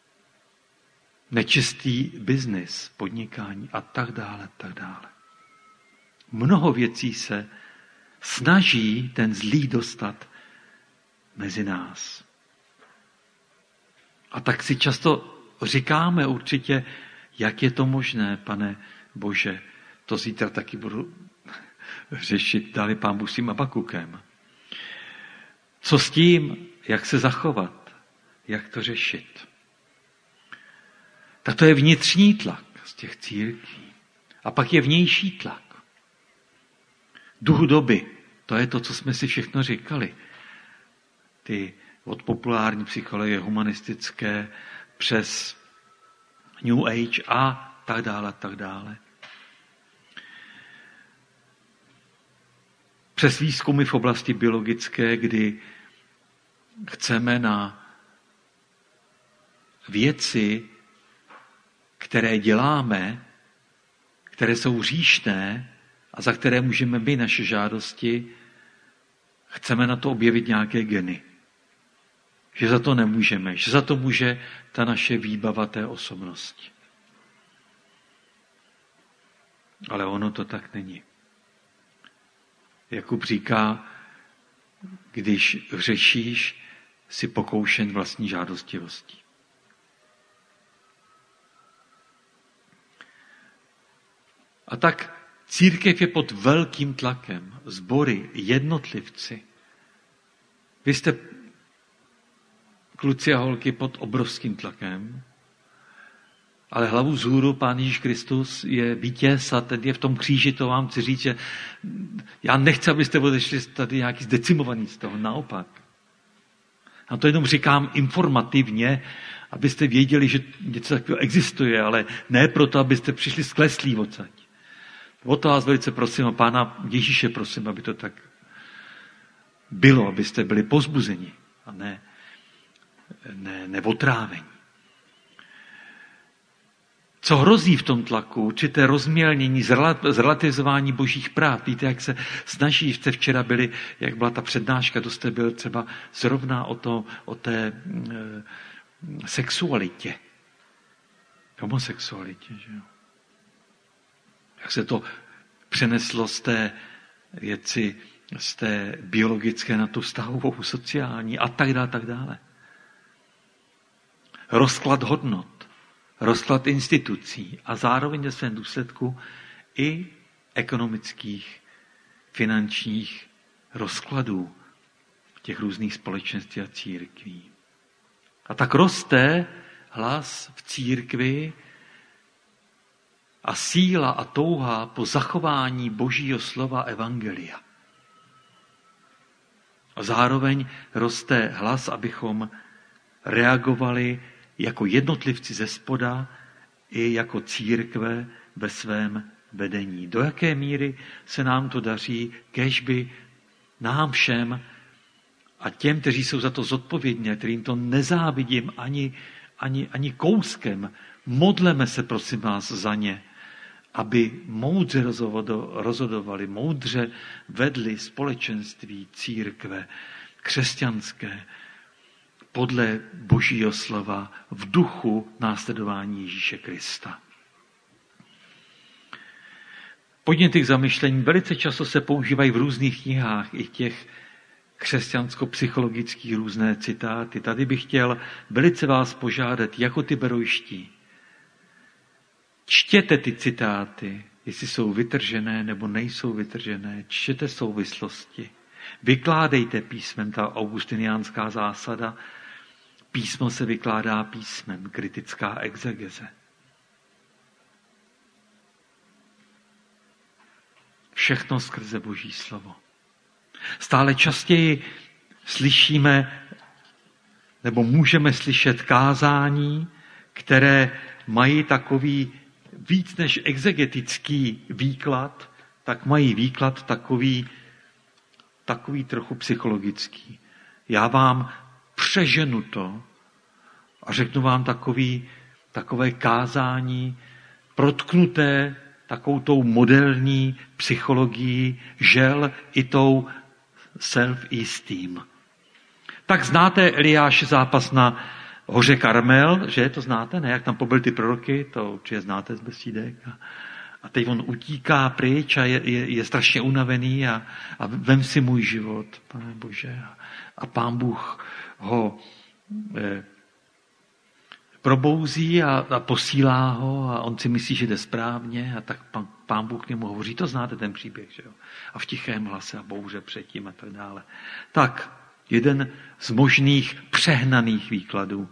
nečistý biznis, podnikání a tak dále, tak dále. Mnoho věcí se snaží ten zlý dostat mezi nás. A tak si často říkáme určitě, jak je to možné, Pane Bože, to zítra taky budu řešit, dáli Pán Bůh s tím Abakukem. Co s tím, jak se zachovat, jak to řešit? Tak to je vnitřní tlak z těch církví. A pak je vnější tlak. Duch doby, to je to, co jsme si všechno říkali. Ty od populární psychologie humanistické přes New Age a tak dále, tak dále. Přes výzkumy v oblasti biologické, kdy chceme na věci, které děláme, které jsou hříšné a za které můžeme my naše žádosti, chceme na to objevit nějaké geny. Že za to nemůžeme, že za to může ta naše výbava té osobnosti. Ale ono to tak není. Jakub říká, když hřešíš, si pokoušen vlastní žádostivostí. A tak církev je pod velkým tlakem, sbory, jednotlivci. Vy jste, kluci a holky, pod obrovským tlakem, ale hlavu vzhůru Pán Ježíš Kristus je vítěz a ten je v tom kříži, to vám chci říct, že já nechci, abyste odešli tady nějaký zdecimovaný z toho, naopak. A to jenom říkám informativně, abyste věděli, že něco takového existuje, ale ne proto, abyste přišli skleslí odsaď. O to vás velice prosím a Pána Ježíše prosím, aby to tak bylo, abyste byli pozbuzeni a ne, ne, neotrávení. Co hrozí v tom tlaku? Určité rozmělnění, zrelativizování božích práv. Víte, jak se snaží, jste včera byli, jak byla ta přednáška, to jste byl třeba zrovna o, to, o té e, sexualitě. Homosexualitě, že jo. Jak se to přeneslo z té věci, z té biologické na tu vztahovou, sociální a tak dále, tak dále. Rozklad hodnot, rozklad institucí a zároveň ve svém důsledku i ekonomických, finančních rozkladů těch různých společenství a církví. A tak roste hlas v církvi a síla a touha po zachování Božího slova evangelia. A zároveň roste hlas, abychom reagovali jako jednotlivci ze spoda i jako církve ve svém vedení. Do jaké míry se nám to daří, kéž by nám všem a těm, kteří jsou za to zodpovědní, kterým to nezávidím ani, ani, ani kouskem, modleme se, prosím vás, za ně, aby moudře rozhodovali, moudře vedli společenství, církve, křesťanské, podle Božího slova v duchu následování Ježíše Krista. Podněty k zamyšlení velice často se používají v různých knihách, i těch křesťansko-psychologický různé citáty. Tady bych chtěl velice vás požádat, jako ty berojští. Čtěte ty citáty, jestli jsou vytržené nebo nejsou vytržené. Čtěte souvislosti. Vykládejte písmem, ta augustiniánská zásada. Písmo se vykládá písmem, kritická exegeze. Všechno skrze Boží slovo. Stále častěji slyšíme nebo můžeme slyšet kázání, které mají takový víc než exegetický výklad, tak mají výklad takový, takový trochu psychologický. Já vám přeženu to a řeknu vám takový, takové kázání protknuté takovou tou moderní psychologií, žel i tou self-esteem. Tak znáte Eliáš zápas na hoře Karmel, že? To znáte, ne? Jak tam pobyl ty proroky, to určitě znáte z besídek. A, a teď on utíká pryč a je, je, je strašně unavený a, a vem si můj život, Pane Bože. A, a Pán Bůh ho eh, probouzí a, a posílá ho a on si myslí, že jde správně a tak pán, pán Bůh k němu hovoří. To znáte ten příběh, že jo? A v tichém hlase a bouře předtím a tak dále. Tak, jeden z možných přehnaných výkladů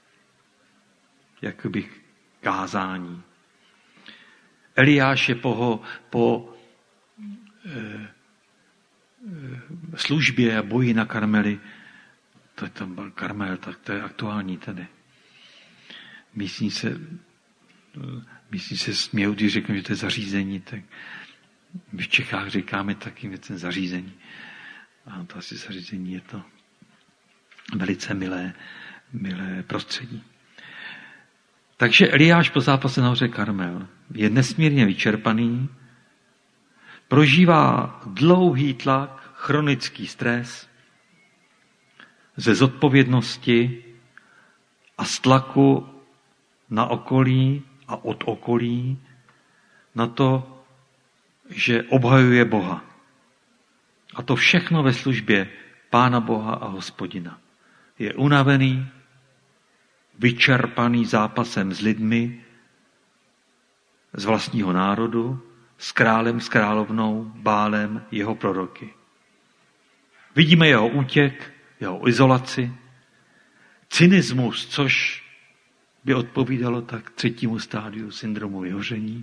jakoby kázání. Eliáš je po, po e, e, službě a boji na Karmeli, to je tam Karmel, tak to je aktuální tady. Místní se, místní se smějou, když řeknu, že to je zařízení, tak my v Čechách říkáme taky věcem zařízení. A to asi zařízení je to velice milé, milé prostředí. Takže Eliáš po zápase na hoře Karmel je nesmírně vyčerpaný, prožívá dlouhý tlak, chronický stres ze zodpovědnosti a z tlaku na okolí a od okolí na to, že obhajuje Boha. A to všechno ve službě Pána Boha a Hospodina. Je unavený, vyčerpaný zápasem s lidmi, z vlastního národu, s králem, s královnou, Bálem, jeho proroky. Vidíme jeho útěk, jeho izolaci, cynismus, což by odpovídalo tak třetímu stádiu syndromu vyhoření.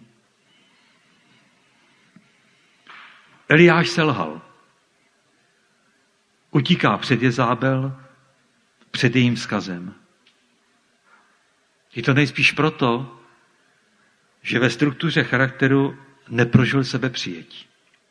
Eliáš selhal. Utíká před Jezábel, před jejím vzkazem. Je to nejspíš proto, že ve struktuře charakteru neprožil sebepřijetí.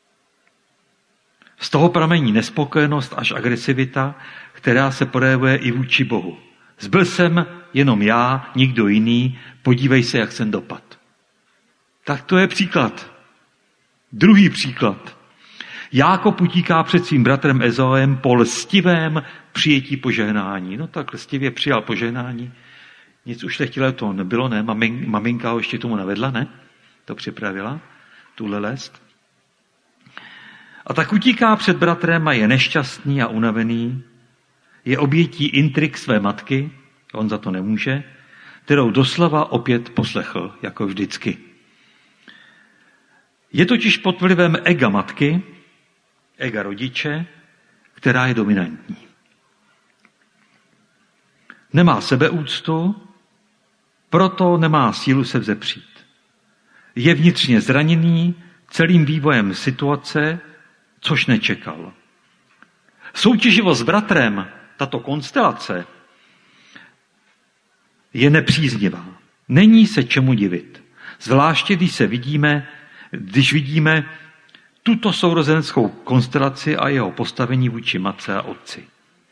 Z toho pramení nespokojenost až agresivita, která se projevuje i vůči Bohu. Zbyl jsem jenom já, nikdo jiný, podívej se, jak jsem dopad. Tak to je příklad. Druhý příklad. Jákob utíká před svým bratrem Ezaoem po lstivém přijetí požehnání. No tak lstivě přijal požehnání. Nic ušlechtilého to nebylo, ne? Mamin, maminka ho ještě tomu navedla, ne? To připravila, tuhle lest. A tak utíká před bratrem a je nešťastný a unavený. Je obětí intrik své matky, on za to nemůže, kterou doslova opět poslechl, jako vždycky. Je totiž pod vlivem ega matky, ega rodiče, která je dominantní. Nemá sebeúctu, proto nemá sílu se vzepřít. Je vnitřně zraněný celým vývojem situace, což nečekal. Soutěživost s bratrem, tato konstelace, je nepříznivá. Není se čemu divit. Zvláště, když se vidíme, když vidíme tuto sourozenskou konstelaci a jeho postavení vůči matce a otci.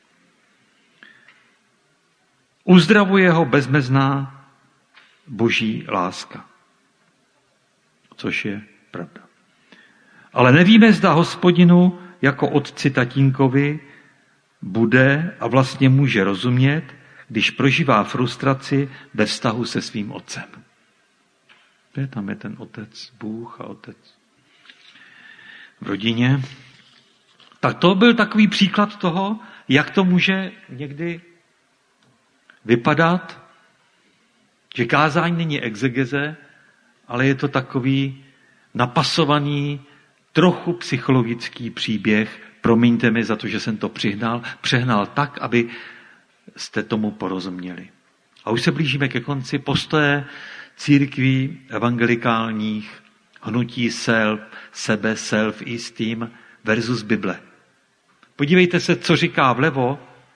Uzdravuje ho bezmezná boží láska. Což je pravda. Ale nevíme, zda Hospodinu jako otci tatínkovi bude a vlastně může rozumět, když prožívá frustraci ve vztahu se svým otcem. Tam je ten otec, Bůh a otec v rodině. Tak to byl takový příklad toho, jak to může někdy vypadat, že kázání není exegeze, ale je to takový napasovaný, trochu psychologický příběh. Promiňte mi za to, že jsem to přihnal, přehnal tak, aby jste tomu porozuměli. A už se blížíme ke konci. Postoje církví evangelikálních, hnutí self, sebe, self-esteem versus Bible. Podívejte se, co říká vlevo,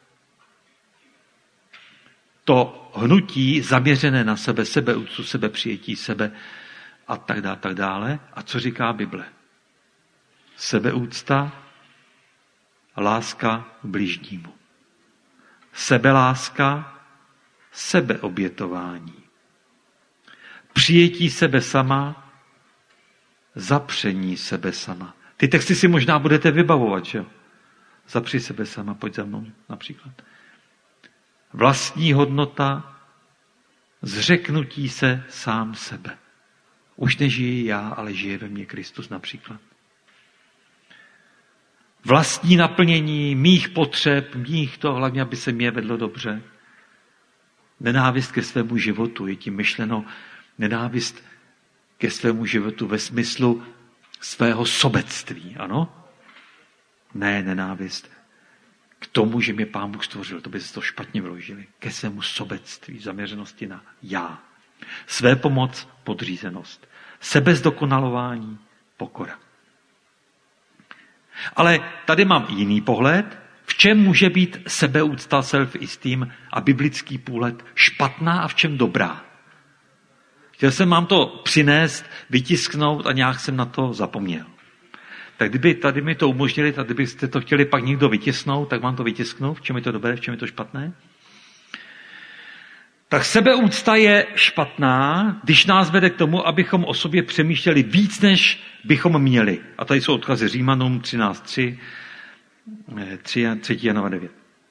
to hnutí zaměřené na sebe, sebeúctu, sebepřijetí sebe a tak dále, tak dále. A co říká Bible? Sebeúcta, láska k bližnímu. Sebeláska, sebeobětování. Přijetí sebe sama, zapření sebe sama. Ty texty si možná budete vybavovat, že jo? Zapři sebe sama, pojď za mnou například. Vlastní hodnota, zřeknutí se sám sebe. Už nežiji já, ale žije ve mně Kristus například. Vlastní naplnění mých potřeb, mých to, hlavně, aby se mě vedlo dobře. Nenávist ke svému životu, je tím myšleno nenávist ke svému životu ve smyslu svého sobectví, ano? Ne nenávist k tomu, že mě Pán Bůh stvořil, to by se to špatně vyložili. Ke svému sobectví, zaměřenosti na já. Své pomoc, podřízenost. Sebezdokonalování, pokora. Ale tady mám jiný pohled. V čem může být sebeúcta, self-esteem a biblický pohled špatná a v čem dobrá? Chtěl jsem vám to přinést, vytisknout a nějak jsem na to zapomněl. Tak kdyby tady mi to umožnili, tak kdybyste to chtěli pak někdo vytisknout, tak vám to vytisknu, v čem je to dobré, v čem je to špatné. Tak sebeúcta je špatná, když nás vede k tomu, abychom o sobě přemýšleli víc, než bychom měli. A tady jsou odkazy Římanům třináct tři, tři Janova devět.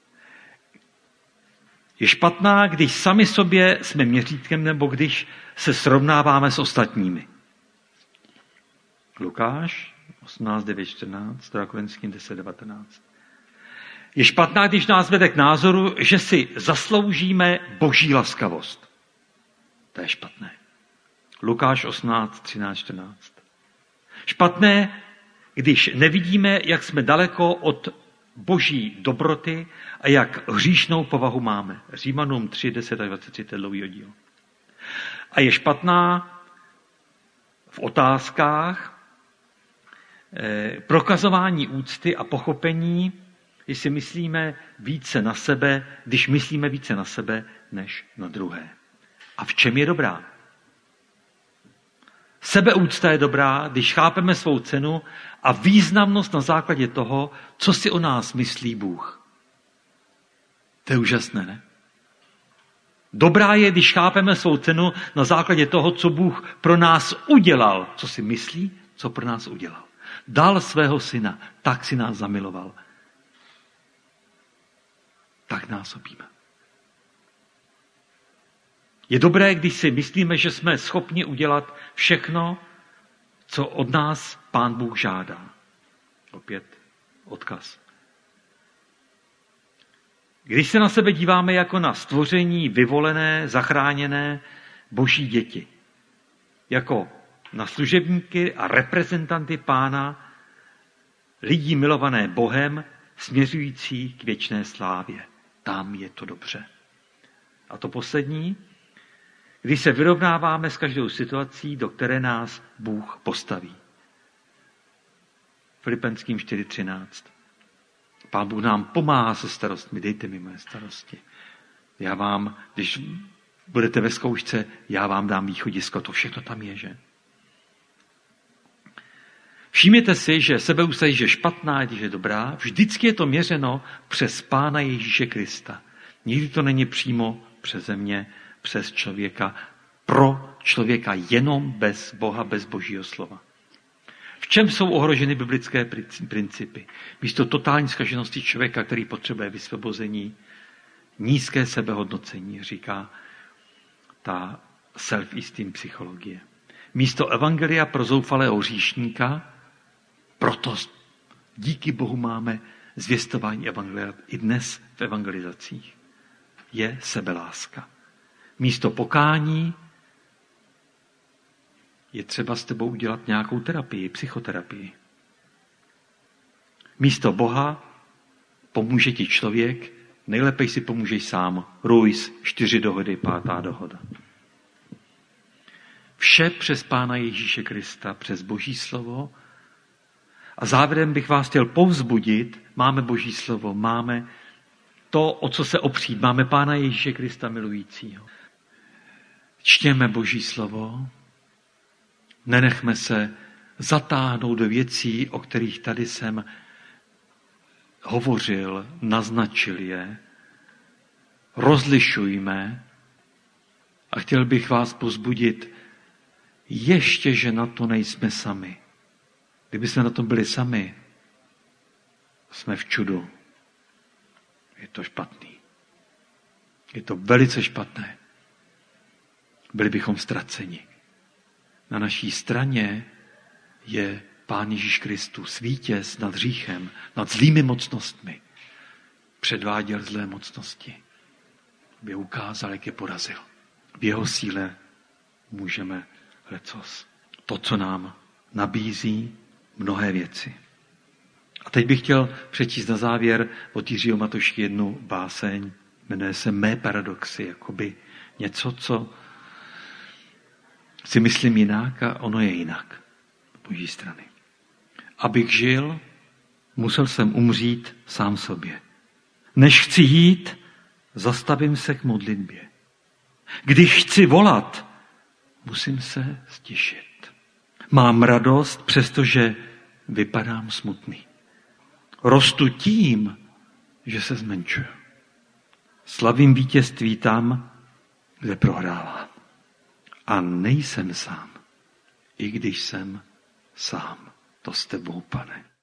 Je špatná, když sami sobě jsme měřítkem nebo když se srovnáváme s ostatními. Lukáš osmnáct devět čtrnáct, Korinským deset devatenáct. Je špatná, když nás vede k názoru, že si zasloužíme boží laskavost. To je špatné. Lukáš osmnáct třináct čtrnáct. Špatné, když nevidíme, jak jsme daleko od boží dobroty a jak hříšnou povahu máme. Římanům tři deset až dvacet tři, to je dlouhý oddíl. A je špatná v otázkách eh, prokazování úcty a pochopení, když si myslíme více na sebe, když myslíme více na sebe, než na druhé. A v čem je dobrá? Sebeúcta je dobrá, když chápeme svou cenu a významnost na základě toho, co si o nás myslí Bůh. To je úžasné, ne? Dobrá je, když chápeme svou cenu na základě toho, co Bůh pro nás udělal. Co si myslí, co pro nás udělal. Dal svého syna, tak si nás zamiloval. Tak nás objímá. Je dobré, když si myslíme, že jsme schopni udělat všechno, co od nás Pán Bůh žádá. Opět odkaz. Když se na sebe díváme jako na stvoření vyvolené, zachráněné boží děti, jako na služebníky a reprezentanty Pána, lidí milované Bohem, směřující k věčné slávě. Tam je to dobře. A to poslední, když se vyrovnáváme s každou situací, do které nás Bůh postaví. Filipenským čtyři třináct. Pán Bůh nám pomáhá se starostmi, dejte mi moje starosti. Já vám, když budete ve zkoušce, já vám dám východisko, to všechno tam je, že? Všimněte si, že sebeúcta je špatná, když je dobrá, vždycky je to měřeno přes Pána Ježíše Krista. Nikdy to není přímo přeze mě, přes člověka, pro člověka, jenom bez Boha, bez Božího slova. V čem jsou ohroženy biblické principy? Místo totální zkaženosti člověka, který potřebuje vysvobození, nízké sebehodnocení, říká ta self-esteem psychologie. Místo evangelia pro zoufalého hříšníka, proto díky Bohu máme zvěstování evangelia i dnes v evangelizacích. Je sebeláska. Místo pokání je třeba s tebou udělat nějakou terapii, psychoterapii. Místo Boha pomůže ti člověk, nejlépe si pomůžeš sám. Ruiz, čtyři dohody, pátá dohoda. Vše přes Pána Ježíše Krista, přes Boží slovo. A závěrem bych vás chtěl povzbudit, máme Boží slovo, máme to, o co se opřít, máme Pána Ježíše Krista milujícího. Čtěme Boží slovo, nenechme se zatáhnout do věcí, o kterých tady jsem hovořil, naznačil je, rozlišujme a chtěl bych vás povzbudit, ještě, že na to nejsme sami. Kdyby jsme na tom byli sami, jsme v čudu. Je to špatný. Je to velice špatné. Byli bychom ztraceni. Na naší straně je Pán Ježíš Kristus, vítěz nad hříchem, nad zlými mocnostmi. Předváděl zlé mocnosti. By ukázal, jak je porazil. V jeho síle můžeme lecos. To, co nám nabízí mnohé věci. A teď bych chtěl přečíst na závěr od Jiřího Matošky jednu báseň. Jmenuje se Mé paradoxy, jakoby něco, co si myslím jinak a ono je jinak. Z Boží strany. Abych žil, musel jsem umřít sám sobě. Než chci jít, zastavím se k modlitbě. Když chci volat, musím se stišit. Mám radost, přestože vypadám smutný. Rostu tím, že se zmenšuju. Slavím vítězství tam, kde prohrávám. A nejsem sám, i když jsem sám. To s tebou, Pane.